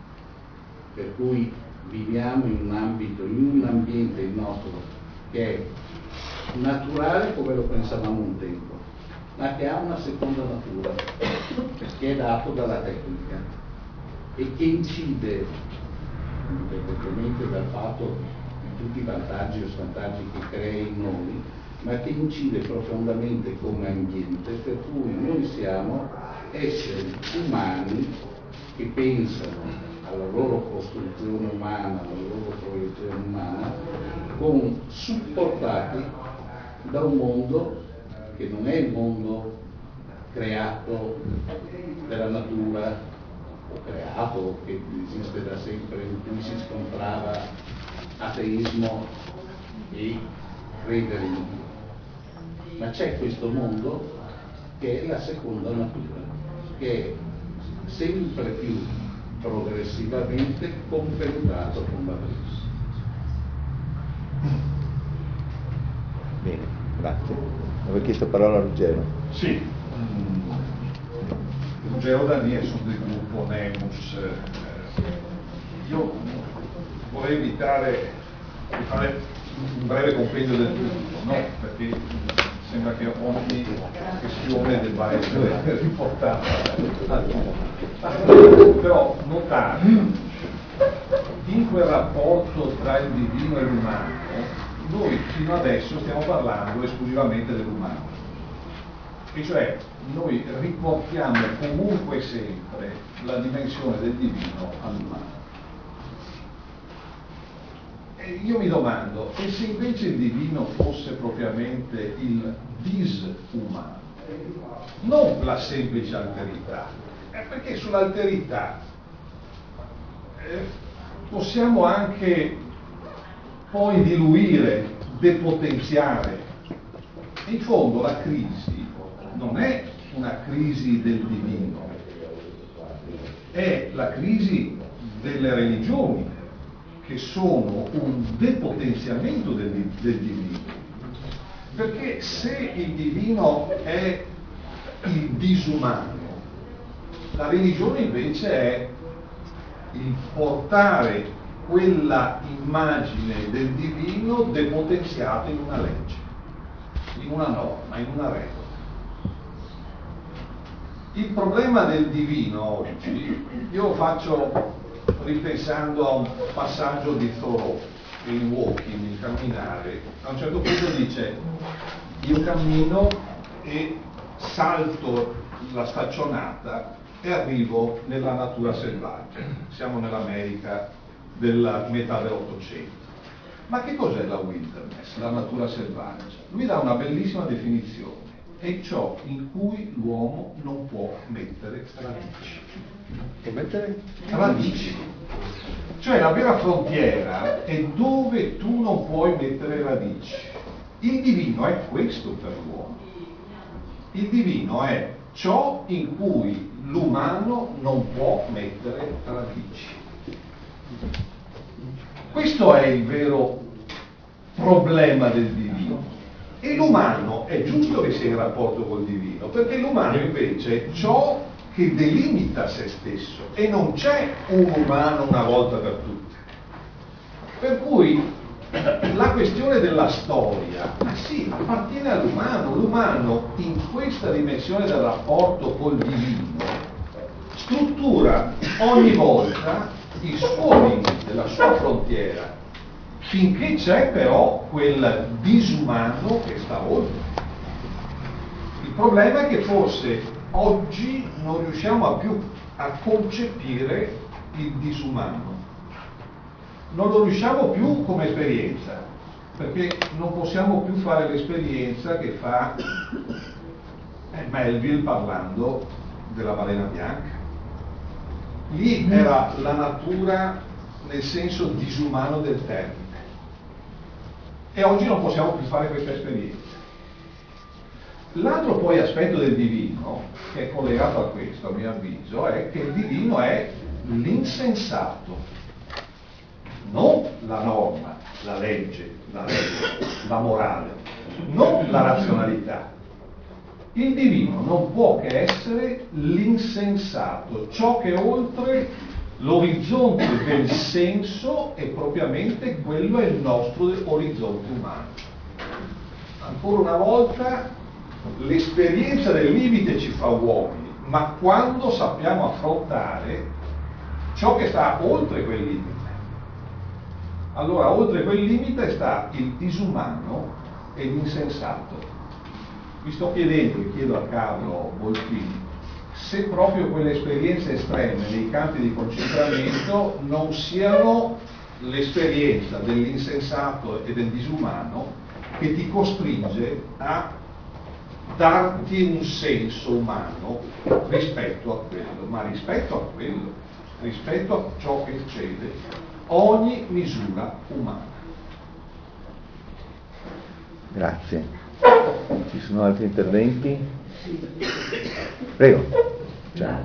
per cui viviamo in un ambito, in un ambiente il nostro che è naturale come lo pensavamo un tempo, ma che ha una seconda natura che è dato dalla tecnica e che incide, indipendentemente dal fatto di tutti i vantaggi o svantaggi che crea in noi, ma che incide profondamente come ambiente, per cui noi siamo esseri umani che pensano alla loro costruzione umana, alla loro proiezione umana, supportati da un mondo che non è il mondo creato della natura, o creato, che esiste da sempre, in cui si scontrava ateismo e credere in Dio. Ma c'è questo mondo che è la seconda natura, che è sempre più progressivamente compenetrato con la prima. Bene, grazie. Avevo chiesto parola a Ruggero. Sì, Ruggero Daniel, sono del gruppo Nemus. Io vorrei evitare di fare un breve compendio del tutto, no? Perché sembra che ogni questione debba essere riportata però notare in quel rapporto tra il divino e l'umano noi fino adesso stiamo parlando esclusivamente dell'umano, e cioè noi riportiamo comunque sempre la dimensione del divino all'umano. E io mi domando, e se invece il divino fosse propriamente il disumano, non la semplice alterità, perché sull'alterità possiamo anche poi diluire, depotenziare. In fondo la crisi non è una crisi del divino, è la crisi delle religioni che sono un depotenziamento del divino. Perché se il divino è il disumano, la religione invece è il portare quella immagine del divino depotenziata in una legge, in una norma, in una regola. Il problema del divino oggi, io lo faccio ripensando a un passaggio di Thoreau, il walking, il camminare. A un certo punto dice: io cammino e salto la staccionata e arrivo nella natura selvaggia. Siamo nell'America della metà dell'Ottocento. Ma che cos'è la wilderness, la natura selvaggia? Lui dà una bellissima definizione: è ciò in cui l'uomo non può mettere radici. E mettere? Radici. Cioè la vera frontiera è dove tu non puoi mettere radici. Il divino è questo per l'uomo. Il divino è ciò in cui l'umano non può mettere radici. Questo è il vero problema del divino. E l'umano è giusto che sia in rapporto col divino, perché l'umano invece è ciò che delimita se stesso, e non c'è un umano una volta per tutte. Per cui la questione della storia, ma sì, appartiene all'umano. L'umano in questa dimensione del rapporto col divino struttura ogni volta il suo limite, la sua frontiera, finché c'è però quel disumano che sta oltre. Il problema è che forse oggi non riusciamo più a concepire il disumano. Non lo riusciamo più come esperienza, perché non possiamo più fare l'esperienza che fa Melville parlando della balena bianca. Lì era la natura nel senso disumano del termine. E oggi non possiamo più fare questa esperienza. L'altro poi aspetto del divino, che è collegato a questo a mio avviso, è che il divino è l'insensato, non la norma, la legge, la regola, la morale, non la razionalità. Il divino non può che essere l'insensato, ciò che oltre l'orizzonte del senso è propriamente quello è il nostro orizzonte umano. Ancora una volta l'esperienza del limite ci fa uomini, ma quando sappiamo affrontare ciò che sta oltre quel limite, allora oltre quel limite sta il disumano e l'insensato. Vi sto chiedendo, e chiedo a Carlo Bolfini, se proprio quelle esperienze estreme nei campi di concentramento non siano l'esperienza dell'insensato e del disumano che ti costringe a darti un senso umano rispetto a quello, ma rispetto a quello, rispetto a ciò che eccede ogni misura umana. Grazie. Ci sono altri interventi? Prego. Ciao.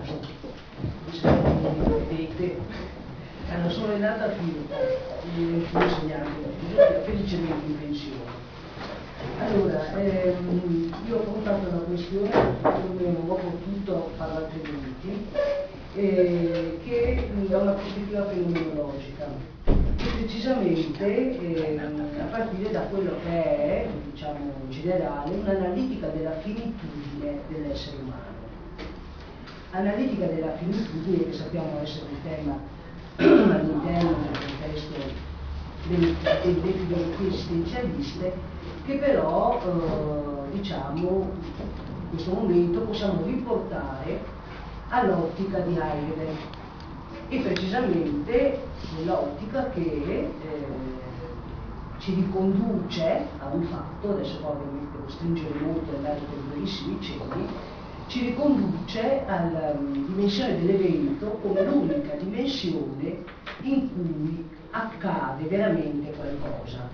Sono Renata Filippo, insegnante, felicemente in pensione. Allora, io ho affrontato una questione come non ho potuto farla altrimenti, che da una prospettiva fenomenologica, precisamente a partire da quello che è, diciamo in generale, un'analitica della finitudine dell'essere umano. Analitica della finitudine, che sappiamo essere un tema all'interno del contesto delle filosofie esistenzialiste, che però diciamo in questo momento possiamo riportare all'ottica di Heidegger, e precisamente quell'ottica che ci riconduce a un fatto, adesso poi ovviamente devo stringere molto e andare per brevissimi cenni, ci riconduce alla dimensione dell'evento come l'unica dimensione in cui accade veramente qualcosa.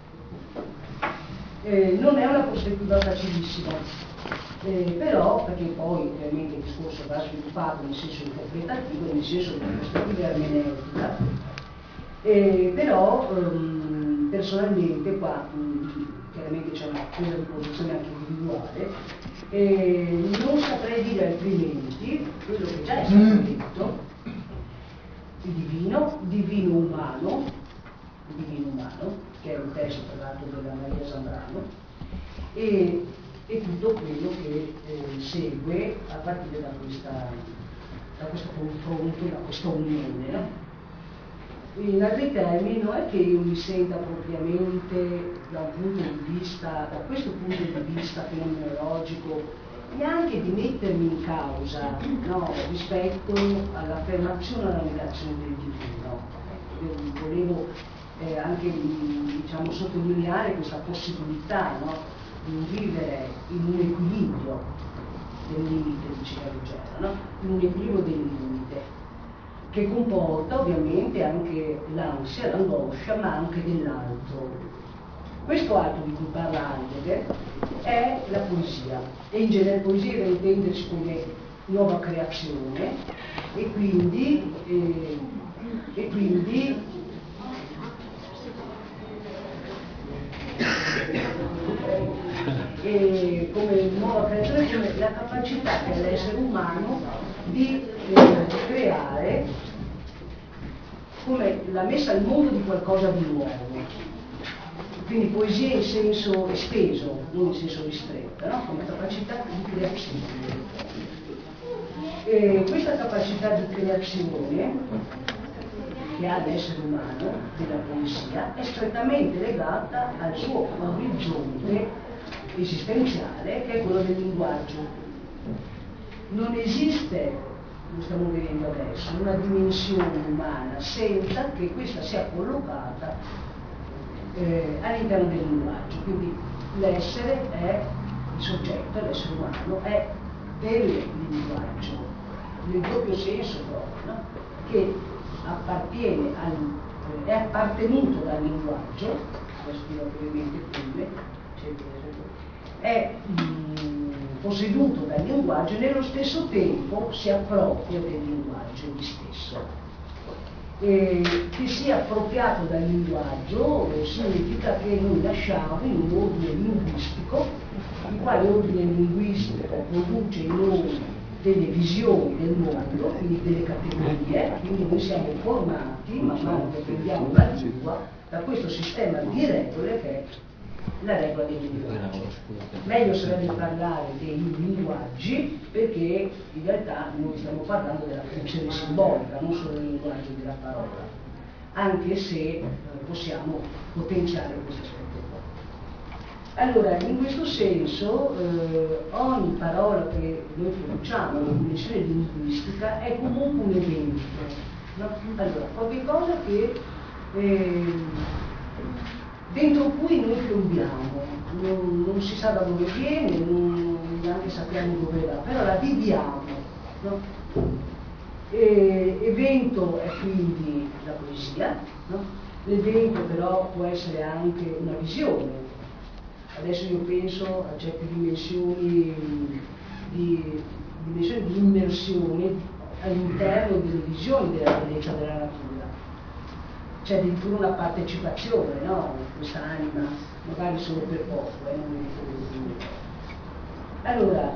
Non è una prospettiva facilissima, però, perché poi ovviamente il discorso va sviluppato nel senso interpretativo e nel senso di prospettiva ermeneutica, Però personalmente qua chiaramente c'è una presa di posizione anche individuale, non saprei dire altrimenti quello che già è stato detto, il divino umano, che è un testo tra l'altro della Maria Zambrano, e tutto quello che segue a partire da questo confronto, da questa unione, no? In altri termini, non è che io mi senta propriamente da questo punto di vista fenomenologico, neanche di mettermi in causa, no, rispetto all'affermazione e alla negazione del divino. Io volevo anche diciamo, sottolineare questa possibilità, no, di vivere in un equilibrio del limite, diceva Ruggero, no? In un equilibrio del limite, che comporta ovviamente anche l'ansia, l'angoscia, ma anche dell'altro. Questo altro di cui parla Heidegger è la poesia, e in genere poesia deve intendersi come nuova creazione, e quindi come nuova creazione, come la capacità che ha l'essere umano di creare, come la messa al mondo di qualcosa di nuovo. Quindi poesia in senso esteso, non in senso ristretto, no? Come capacità di creazione. E questa capacità di creazione che ha l'essere umano della poesia è strettamente legata al suo orizzonte esistenziale, che è quello del linguaggio. Non esiste, lo stiamo vedendo adesso, una dimensione umana senza che questa sia collocata all'interno del linguaggio. Quindi l'essere è il soggetto, l'essere umano è per il linguaggio, nel doppio senso proprio, no? Che è appartenuto dal linguaggio, lo spiego brevemente come, è posseduto dal linguaggio e nello stesso tempo si appropria del linguaggio egli stesso. Che sia appropriato dal linguaggio significa che noi nasciamo in un ordine linguistico, il quale ordine linguistico produce in noi delle visioni del mondo, quindi delle categorie, quindi noi siamo formati, man mano che prendiamo la lingua, da questo sistema di regole che è la regola del linguaggio. Meglio sarebbe parlare dei linguaggi, perché in realtà noi stiamo parlando della funzione simbolica, non solo del linguaggio della parola, anche se possiamo potenziare questo aspetto qua. Allora, in questo senso, ogni parola che noi produciamo in dimensione linguistica è comunque un evento, no? Allora, qualche cosa che dentro cui noi piombiamo, non si sa da dove viene, neanche sappiamo dove va, però la viviamo, no? Evento è quindi la poesia, no? L'evento però può essere anche una visione. Adesso io penso a certe dimensioni di immersione all'interno delle visioni della bellezza della natura. C'è addirittura una partecipazione, no? Questa anima, magari solo per poco, non mi ricordo più. Allora,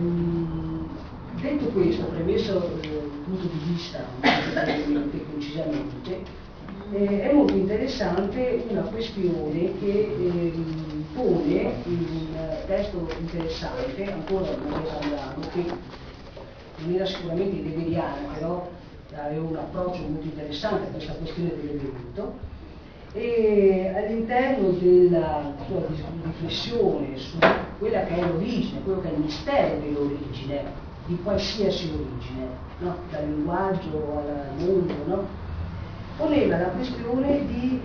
detto questo, premesso il punto di vista concisamente, è molto interessante una questione che pone in un testo interessante, ancora non Zambrano, che non era sicuramente hegeliana, però aveva un approccio molto interessante a questa questione dell'evento, e all'interno della sua riflessione su quella che è l'origine, quello che è il mistero dell'origine, di qualsiasi origine, no? Dal linguaggio al mondo, no? Poneva la questione di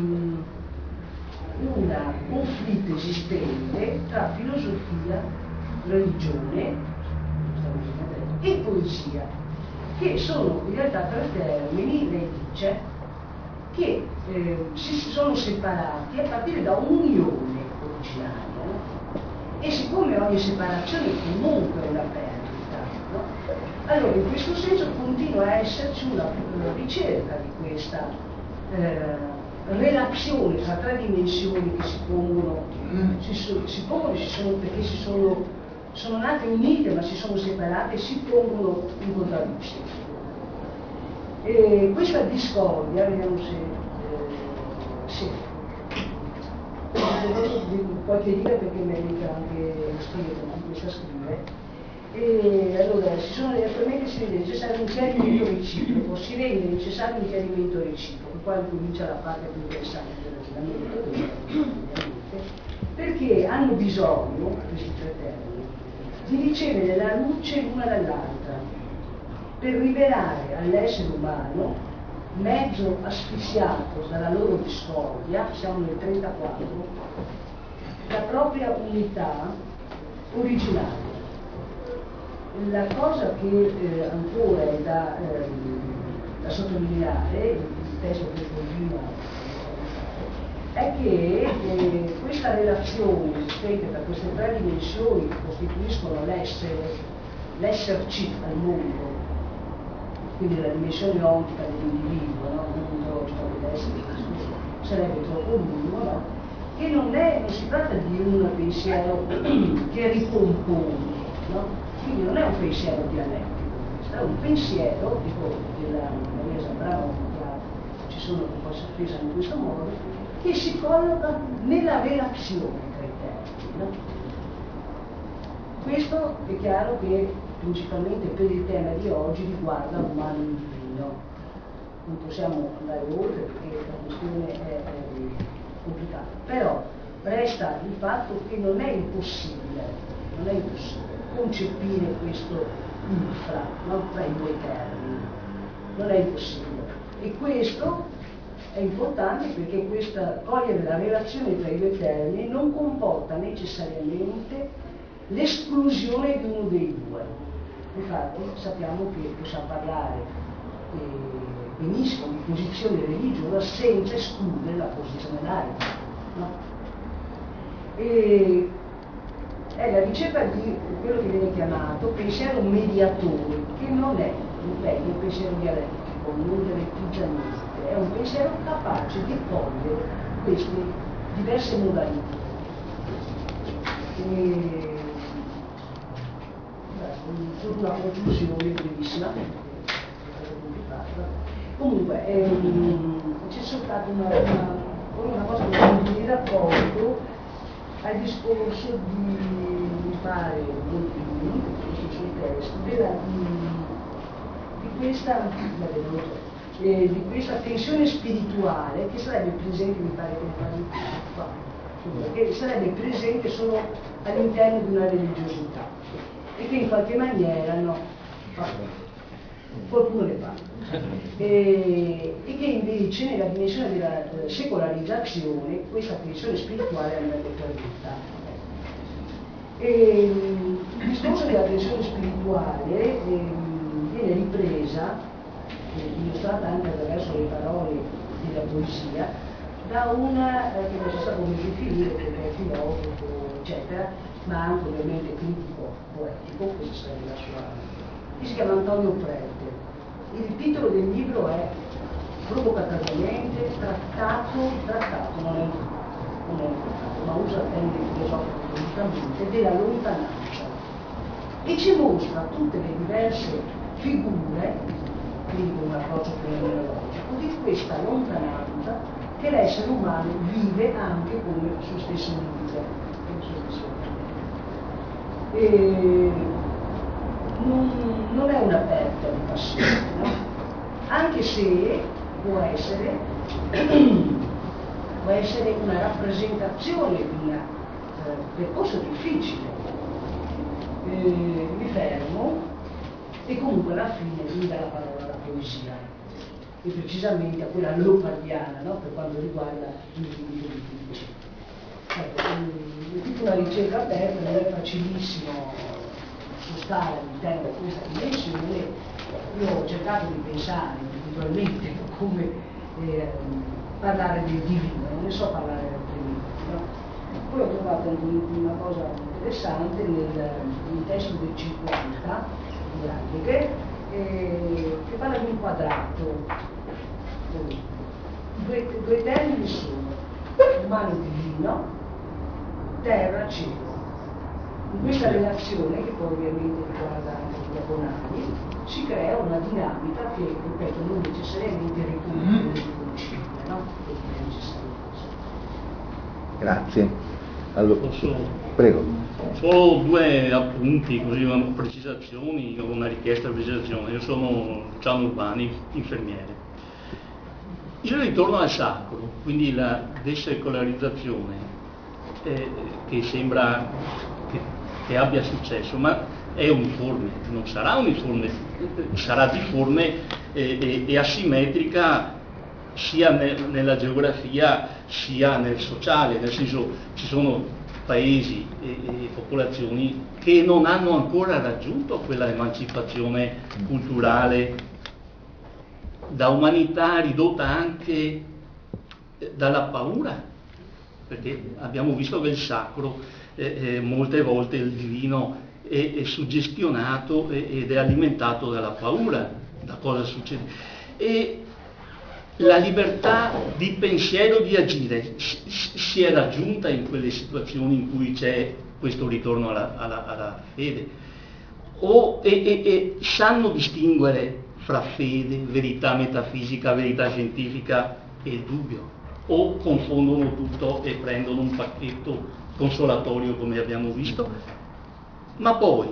un conflitto esistente tra filosofia, religione e poesia, che sono in realtà tre termini, lei dice, che si sono separati a partire da un'unione originaria, no? E siccome ogni separazione comunque è una perdita, no? Allora in questo senso continua a esserci una ricerca di questa relazioni tra tre dimensioni che si pongono perché sono nate unite ma si sono separate e si pongono in contraddizione. E questa discordia, vediamo se qualche riga perché merita anche scrivere, questa scrive. E allora attualmente si rende necessario un chiarimento reciproco, si rende necessario un chiarimento reciproco, qua comincia la parte più interessante del ragionamento, perché hanno bisogno, questi tre termini, di ricevere la luce l'una dall'altra, per rivelare all'essere umano, mezzo asfissiato dalla loro discordia, siamo nel 34, la propria unità originale. La cosa che ancora è da sottolineare, il testo che continua, è che questa relazione esistente tra queste tre dimensioni che costituiscono l'esserci al mondo, quindi la dimensione ontica dell'individuo, no? Sarebbe troppo lungo, no? Che non si tratta di un pensiero che ricompone, no? Quindi non è un pensiero dialettico, è un pensiero, dico, della Maria Zambrano, ci sono che poi si pensano in questo modo, che si colloca nella relazione tra i termini. No? Questo è chiaro che principalmente per il tema di oggi riguarda l'umano divino. Non possiamo andare oltre perché la questione è complicata, però resta il fatto che non è impossibile concepire questo infra, no? Tra i due termini, non è impossibile. E questo è importante perché cogliere la relazione tra i due termini non comporta necessariamente l'esclusione di uno dei due. Infatti sappiamo che possiamo parlare benissimo di posizione religiosa senza escludere la posizione laica, no? E è la ricerca di quello che viene chiamato pensiero mediatore, che non è, ripeto, un pensiero dialettico, non dialetticamente, è un pensiero capace di cogliere queste diverse modalità. Una conclusione brevissima, comunque c'è soltanto una cosa di rapporto al discorso di fare Boldrini, questo sul testo, di questa tensione spirituale che sarebbe presente, mi pare che sarebbe presente solo all'interno di una religiosità e che in qualche maniera qualcuno ne fa e che invece nella dimensione della secolarizzazione questa tensione spirituale andrebbe perduta. Il discorso della tensione spirituale viene ripresa, illustrata anche attraverso le parole della poesia, da una che non si sa come definire perché è filosofo eccetera, ma anche ovviamente critico poetico, questa sarebbe la sua, che si chiama Antonio Prete. Il titolo del libro è provocatoriamente trattato non è un trattato, ma usa il termine filosofico giustamente, della lontananza e ci mostra tutte le diverse figure, quindi con un approccio fenomenologico, di questa lontananza che l'essere umano vive anche come suo stesso limite. E non è una perdita di passione, no? Anche se può essere una rappresentazione di un percorso difficile. Mi fermo e comunque alla fine mi dà la parola alla poesia e precisamente a quella leopardiana, no? Per quanto riguarda l'infinito difficile. Ecco, è tutta una ricerca aperta, non è facilissimo stare all'interno di questa dimensione. Io ho cercato di pensare individualmente come parlare del divino, non ne so parlare altrimenti, no? Poi ho trovato anche una cosa interessante nel testo del 50 di Heidegger, che parla di un quadrato due termini sono umano e divino, terra, cielo. In questa relazione, che poi ovviamente riguarda anche gli abbonati, si crea una dinamica che, ripeto, non necessariamente riconoscibile, no? Grazie. Allora, prego. Solo due appunti, così una precisazioni o una richiesta di precisazione. Io sono Luciano Urbani, infermiere. Il ritorno al sacro, quindi la desecolarizzazione, che sembra che abbia successo, ma è uniforme, non sarà uniforme, sarà difforme e asimmetrica sia nella geografia sia nel sociale, nel senso ci sono paesi e popolazioni che non hanno ancora raggiunto quella emancipazione culturale da umanità ridotta anche dalla paura, perché abbiamo visto che il sacro molte volte il divino è suggestionato ed è alimentato dalla paura, da cosa succede. E la libertà di pensiero, di agire, si è raggiunta in quelle situazioni in cui c'è questo ritorno alla fede, e sanno distinguere fra fede, verità metafisica, verità scientifica e il dubbio, o confondono tutto e prendono un pacchetto consolatorio come abbiamo visto. Ma poi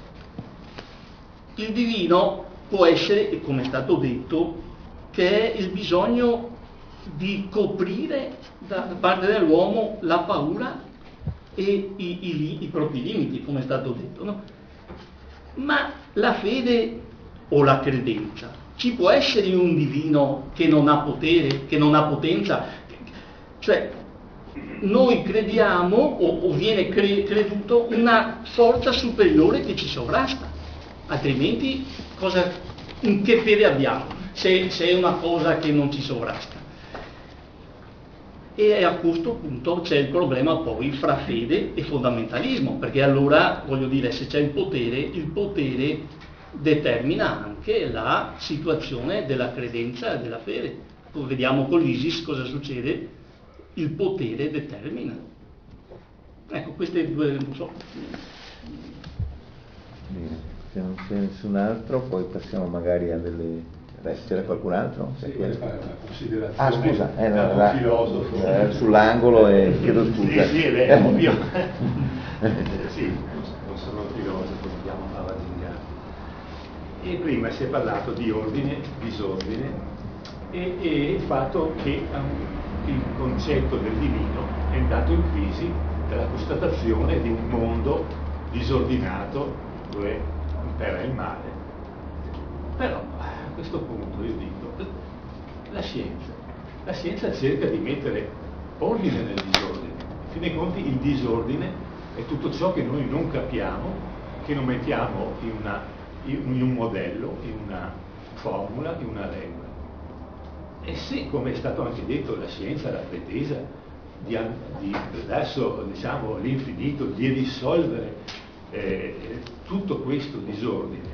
il divino può essere, come è stato detto, che è il bisogno di coprire da parte dell'uomo la paura e i propri limiti, come è stato detto, no? Ma la fede o la credenza, ci può essere un divino che non ha potere, che non ha potenza? Cioè, noi crediamo o viene creduto una forza superiore che ci sovrasta, altrimenti in che fede abbiamo se è una cosa che non ci sovrasta? E a questo punto c'è il problema poi fra fede e fondamentalismo, perché allora, voglio dire, se c'è il potere determina anche la situazione della credenza e della fede. Poi vediamo con l'ISIS cosa succede, il potere determina. Ecco, queste due, non so. Bene, se non c'è nessun altro, poi passiamo magari a delle... C'era qualcun altro? Sì, voglio fare una considerazione. Ah, scusa, un filosofo. Sull'angolo e chiedo scusa. Sì, è ovvio. Sì, non sono un filosofo, mi chiamo Pavadignani. E prima si è parlato di ordine, disordine e il fatto che il concetto del divino è andato in crisi dalla constatazione di un mondo disordinato dove impera il male. Però a questo punto io dico, la scienza cerca di mettere ordine nel disordine. In fin dei conti il disordine è tutto ciò che noi non capiamo, che non mettiamo in un modello, in una formula, in una regola. E se, come è stato anche detto, la scienza ha la pretesa di verso, diciamo, l'infinito, di risolvere tutto questo disordine,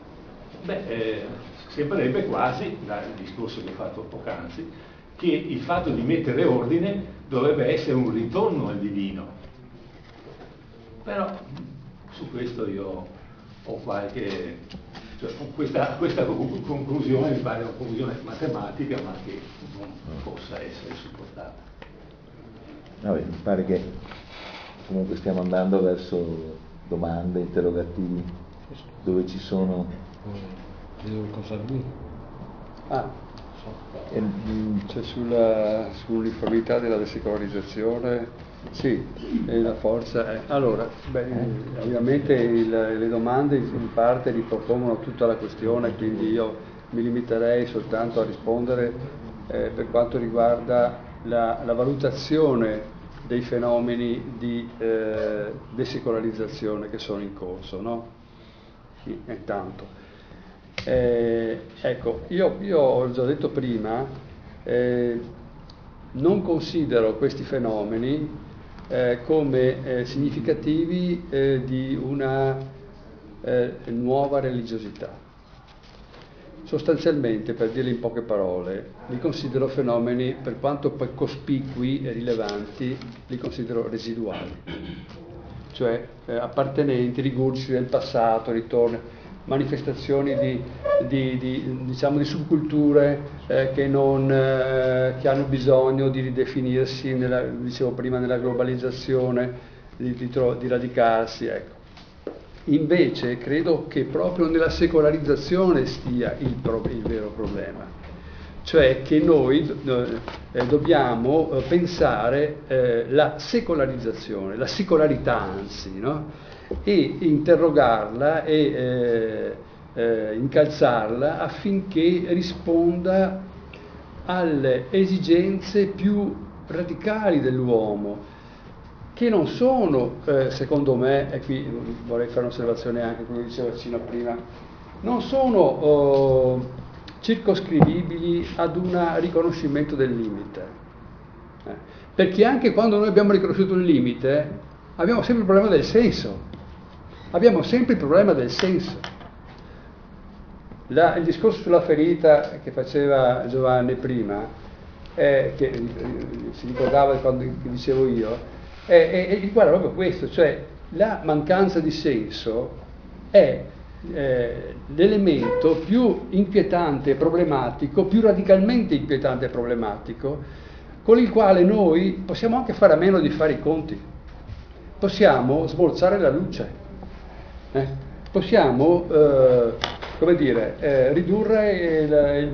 sembrerebbe quasi, dal discorso che ho fatto poc'anzi, che il fatto di mettere ordine dovrebbe essere un ritorno al divino. Però su questo io ho qualche... Cioè, questa conclusione mi pare una conclusione matematica, ma che non possa essere supportata. Vabbè, mi pare che comunque stiamo andando verso domande, interrogativi, dove ci sono... C'è sull'uniformità della desecolarizzazione, sì, e la forza. Allora, ovviamente le domande in parte ripropongono tutta la questione, quindi io mi limiterei soltanto a rispondere per quanto riguarda la valutazione dei fenomeni di desecolarizzazione che sono in corso, no? Intanto. Ecco, io ho già detto prima, non considero questi fenomeni come significativi di una nuova religiosità. sostanzialmente, per dirli in poche parole, li considero fenomeni, per quanto poi cospicui e rilevanti, li considero residuali, cioè appartenenti, rigurgiti del passato, ritorni, manifestazioni diciamo di subculture che hanno bisogno di ridefinirsi, dicevo prima, nella globalizzazione, di radicarsi, ecco. Invece credo che proprio nella secolarizzazione stia il vero problema, cioè che noi dobbiamo pensare la secolarizzazione, la secolarità anzi, no? E interrogarla e incalzarla affinché risponda alle esigenze più radicali dell'uomo, che non sono, secondo me, e qui vorrei fare un'osservazione anche a quello che diceva Cino prima, non sono circoscrivibili ad un riconoscimento del limite. Perché anche quando noi abbiamo riconosciuto il limite, abbiamo sempre il problema del senso. Abbiamo sempre il problema del senso. Il discorso sulla ferita che faceva Giovanni prima, che si ricordava quando dicevo io, riguarda proprio questo, cioè la mancanza di senso è l'elemento più inquietante e problematico, più radicalmente inquietante e problematico, con il quale noi possiamo anche fare a meno di fare i conti, possiamo smorzare la luce, possiamo, come dire, ridurre,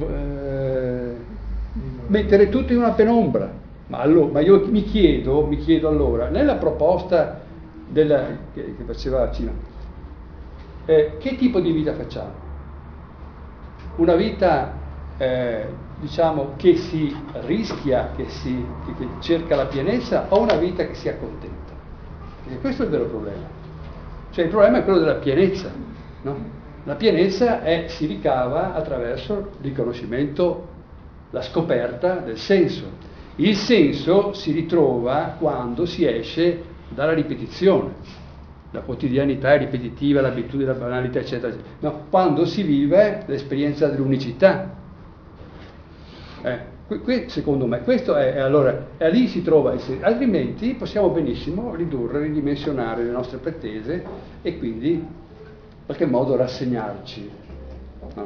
mettere tutto in una penombra. Ma io mi chiedo allora, nella proposta che faceva Cino, che tipo di vita facciamo? Una vita, diciamo, che si rischia, che cerca la pienezza, o una vita che si accontenta? Perché questo è il vero problema. Cioè il problema è quello della pienezza, no? La pienezza si ricava attraverso il riconoscimento, la scoperta del senso. Il senso si ritrova quando si esce dalla ripetizione, la quotidianità è ripetitiva, l'abitudine, la banalità, eccetera, eccetera. No, quando si vive l'esperienza dell'unicità. Secondo me, questo allora lì si trova il senso. Altrimenti possiamo benissimo ridurre, ridimensionare le nostre pretese e quindi in qualche modo rassegnarci. No?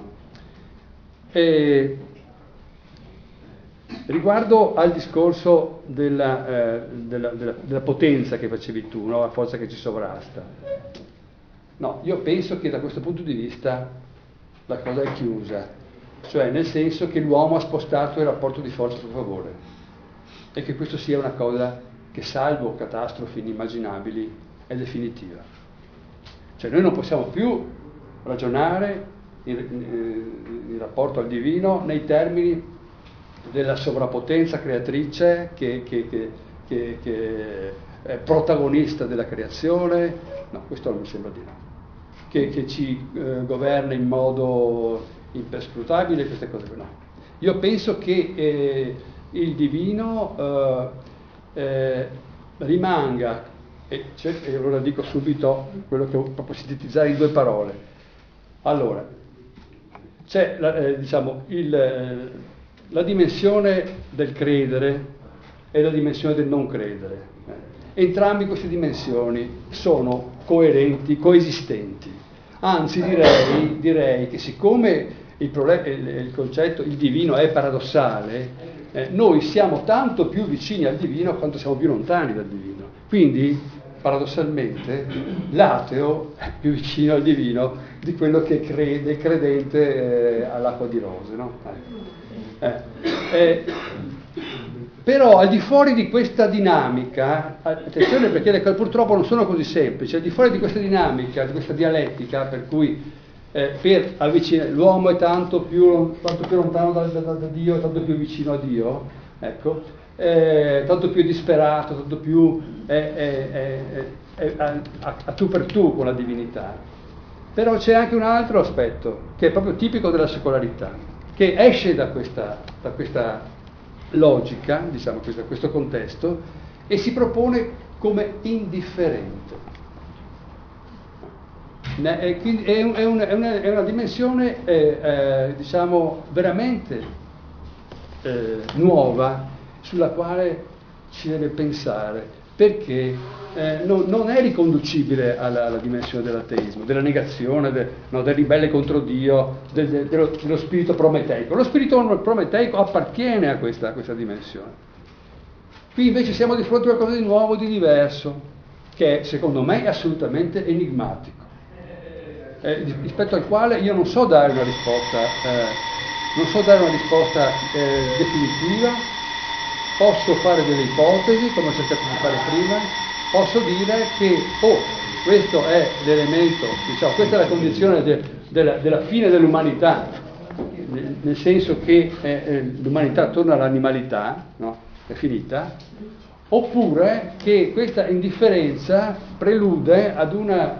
Riguardo al discorso della potenza che facevi tu, no? La forza che ci sovrasta, no, io penso che da questo punto di vista la cosa è chiusa, cioè nel senso che l'uomo ha spostato il rapporto di forza a suo favore e che questo sia una cosa che, salvo catastrofi inimmaginabili, è definitiva. Cioè noi non possiamo più ragionare in rapporto al divino nei termini della sovrappotenza creatrice che è protagonista della creazione, no, questo non mi sembra di no, che ci governa in modo imperscrutabile, queste cose qui no. Io penso che il divino rimanga, e allora dico subito quello che ho proprio sintetizzare in 2 parole. Allora, c'è diciamo la dimensione del credere e la dimensione del non credere. Entrambe queste dimensioni sono coerenti, coesistenti. Anzi, direi che siccome il concetto, il divino, è paradossale, noi siamo tanto più vicini al divino quanto siamo più lontani dal divino. Quindi, paradossalmente, l'ateo è più vicino al divino di quello che crede, il credente all'acqua di rose, no? Però al di fuori di questa dinamica, attenzione perché le cose purtroppo non sono così semplici, al di fuori di questa dinamica, di questa dialettica per cui per avvicinare l'uomo è tanto più lontano da Dio, tanto più vicino a Dio, ecco, tanto più disperato, tanto più a tu per tu con la divinità. Però c'è anche un altro aspetto che è proprio tipico della secolarità, che esce da questa logica, diciamo, da questo contesto, e si propone come indifferente. Quindi è una dimensione diciamo veramente nuova, sulla quale si deve pensare, perché non è riconducibile alla dimensione dell'ateismo, della negazione, del ribelle contro Dio, dello spirito prometeico. Lo spirito prometeico appartiene a questa dimensione. Qui invece siamo di fronte a qualcosa di nuovo, di diverso, che secondo me è assolutamente enigmatico, rispetto al quale io non so dare una risposta, definitiva. Posso fare delle ipotesi, come ho cercato di fare prima, posso dire che questo è l'elemento, diciamo, questa è la condizione della fine dell'umanità, nel senso che l'umanità torna all'animalità, no? È finita, oppure che questa indifferenza prelude ad una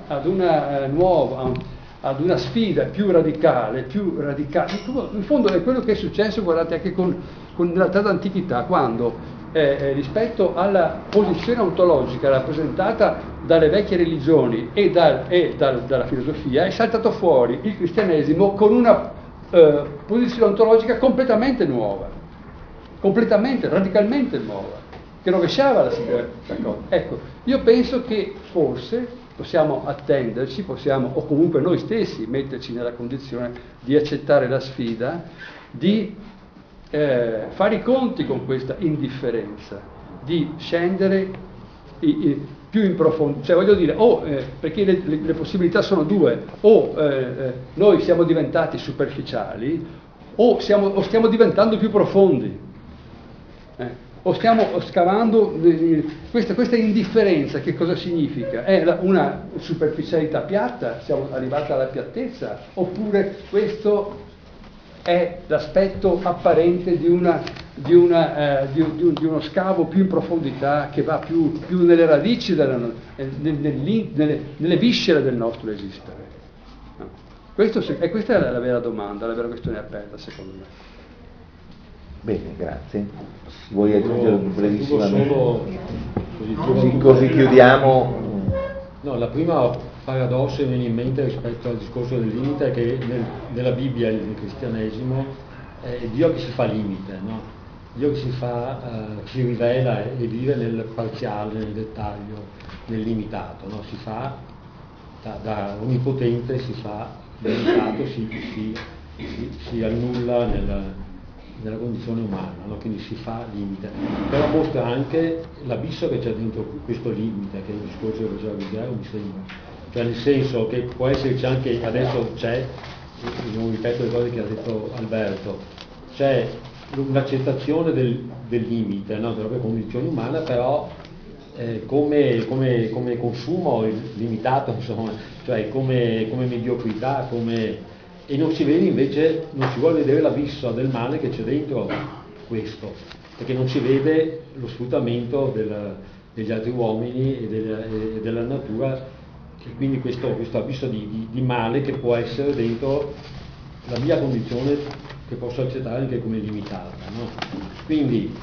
sfida più radicale. In fondo è quello che è successo, guardate, anche con la tarda antichità, quando rispetto alla posizione ontologica rappresentata dalle vecchie religioni e dalla filosofia, è saltato fuori il cristianesimo con una posizione ontologica completamente nuova, radicalmente nuova, che rovesciava la cosa. Ecco, io penso che forse possiamo attenderci, o comunque noi stessi metterci nella condizione di accettare la sfida, di fare i conti con questa indifferenza, di scendere più in profondità, cioè voglio dire, perché le possibilità sono due, noi siamo diventati superficiali o stiamo diventando più profondi. O stiamo scavando questa indifferenza. Che cosa significa? È una superficialità piatta, siamo arrivati alla piattezza, oppure questo è l'aspetto apparente di uno scavo più in profondità, che va più nelle radici, nelle viscere del nostro esistere. No. Questa è la vera domanda, la vera questione aperta, secondo me. Bene, grazie. Vuoi aggiungere brevissimamente? Solo così chiudiamo. No, la prima paradosso che viene in mente rispetto al discorso del limite è che nella Bibbia e nel cristianesimo è Dio che si fa limite, no? Dio che si rivela e vive nel parziale, nel dettaglio, nel limitato, no? Si fa da onnipotente, si fa limitato, si annulla nella condizione umana, no? Quindi si fa limite, però mostra anche l'abisso che c'è dentro questo limite, che è il discorso che faceva Ruggero, mi sembra, cioè nel senso che può esserci anche, adesso c'è, non ripeto le cose che ha detto Alberto, c'è un'accettazione del limite, no? Della propria condizione umana, però come consumo limitato, insomma, cioè come mediocrità, e non si vede invece, non si vuole vedere l'abisso del male che c'è dentro questo, perché non si vede lo sfruttamento degli altri uomini e della natura, e quindi questo abisso di male che può essere dentro la mia condizione, che posso accettare anche come limitata, no? Quindi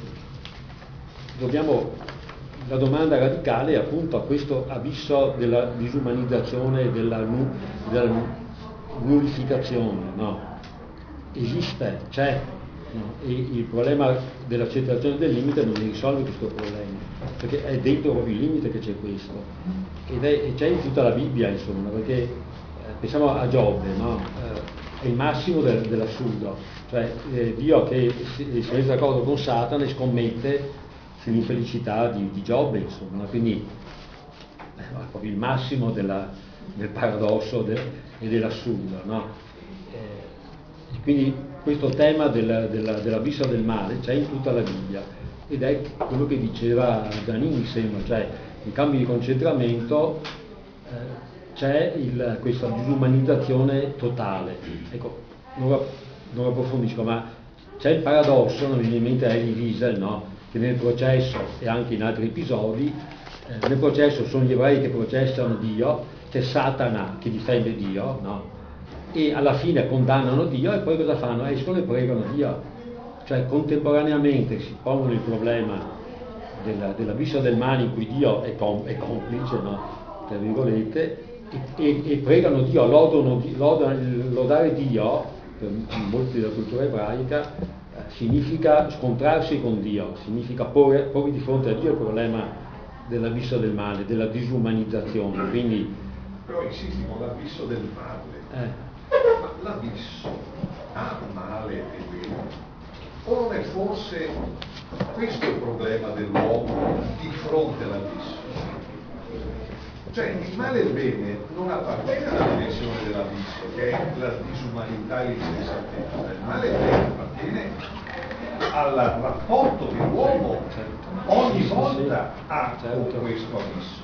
la domanda radicale è appunto a questo abisso della disumanizzazione e della nullificazione, no? Esiste, c'è, no? E il problema dell'accettazione del limite non risolve questo problema, perché è dentro proprio il limite che c'è questo, e c'è in tutta la Bibbia, insomma, perché pensiamo a Giobbe, no? È il massimo dell'assurdo, cioè Dio che si mette d'accordo con Satana e scommette sull'infelicità di Giobbe, insomma, quindi proprio il massimo del paradosso e dell'assurdo, no? Quindi questo tema dell'abisso del male c'è in tutta la Bibbia, ed è quello che diceva Giannini, mi sembra, cioè in cambi di concentramento c'è questa disumanizzazione totale. Ecco, non approfondisco, ma c'è il paradosso, non mi viene in mente Elie Wiesel, no? Che nel processo e anche in altri episodi, nel processo sono gli ebrei che processano Dio, c'è Satana che difende Dio, no? E alla fine condannano Dio, e poi cosa fanno? Escono e pregano Dio. Cioè contemporaneamente si pongono il problema dell'abisso del male in cui Dio è complice, no? Tra virgolette, e pregano Dio, lodare Dio, per molti della cultura ebraica, significa scontrarsi con Dio, significa porre di fronte a Dio il problema dell'abisso del male, della disumanizzazione. Quindi, però insisti con l'abisso del male. Ma l'abisso ha male e bene? O non è forse questo il problema dell'uomo di fronte all'abisso? Cioè il male e il bene non appartiene alla dimensione dell'abisso, che è la disumanità e l'insensatezza. Il male e il bene appartiene al rapporto che l'uomo ogni volta ha con questo abisso.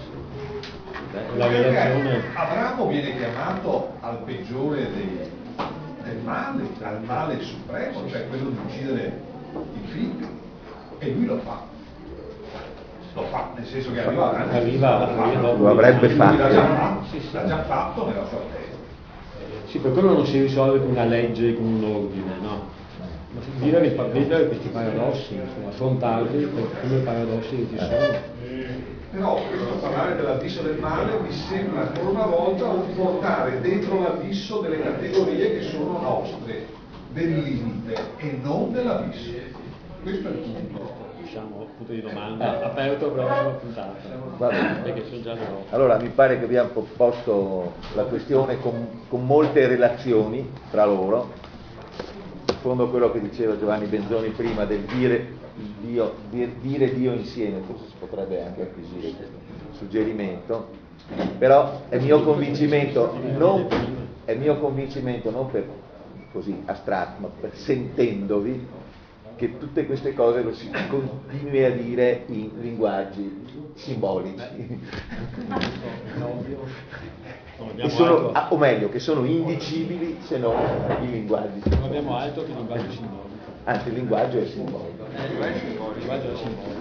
Perché Abramo viene chiamato al peggiore del male, al male supremo, cioè quello di uccidere il figlio, e lui lo fa, nel senso che lo avrebbe fatto. L'ha già fatto nella sua testa. Sì, per quello non si risolve con una legge, con un ordine, no? Ma vivere questi paradossi, affrontarli come paradossi che ci sono. Però questo parlare dell'abisso del male mi sembra ancora una volta un portare dentro l'abisso delle categorie che sono nostre, del limite e non dell'abisso. Questo è il punto. Diciamo, punto di domanda aperto per la puntata. Perché sono già le 8. Allora mi pare che abbiamo posto la questione con molte relazioni tra loro. In fondo quello che diceva Giovanni Benzoni prima del dire Dio insieme, forse si potrebbe anche acquisire questo suggerimento, però è mio convincimento non per così astratto, ma per sentendovi, che tutte queste cose lo si continui a dire in linguaggi simbolici. O meglio, che sono indicibili se non in linguaggi simbolici. Non abbiamo altro che linguaggio simbolico. Anzi, il linguaggio è simbolico. Il linguaggio è simbolico.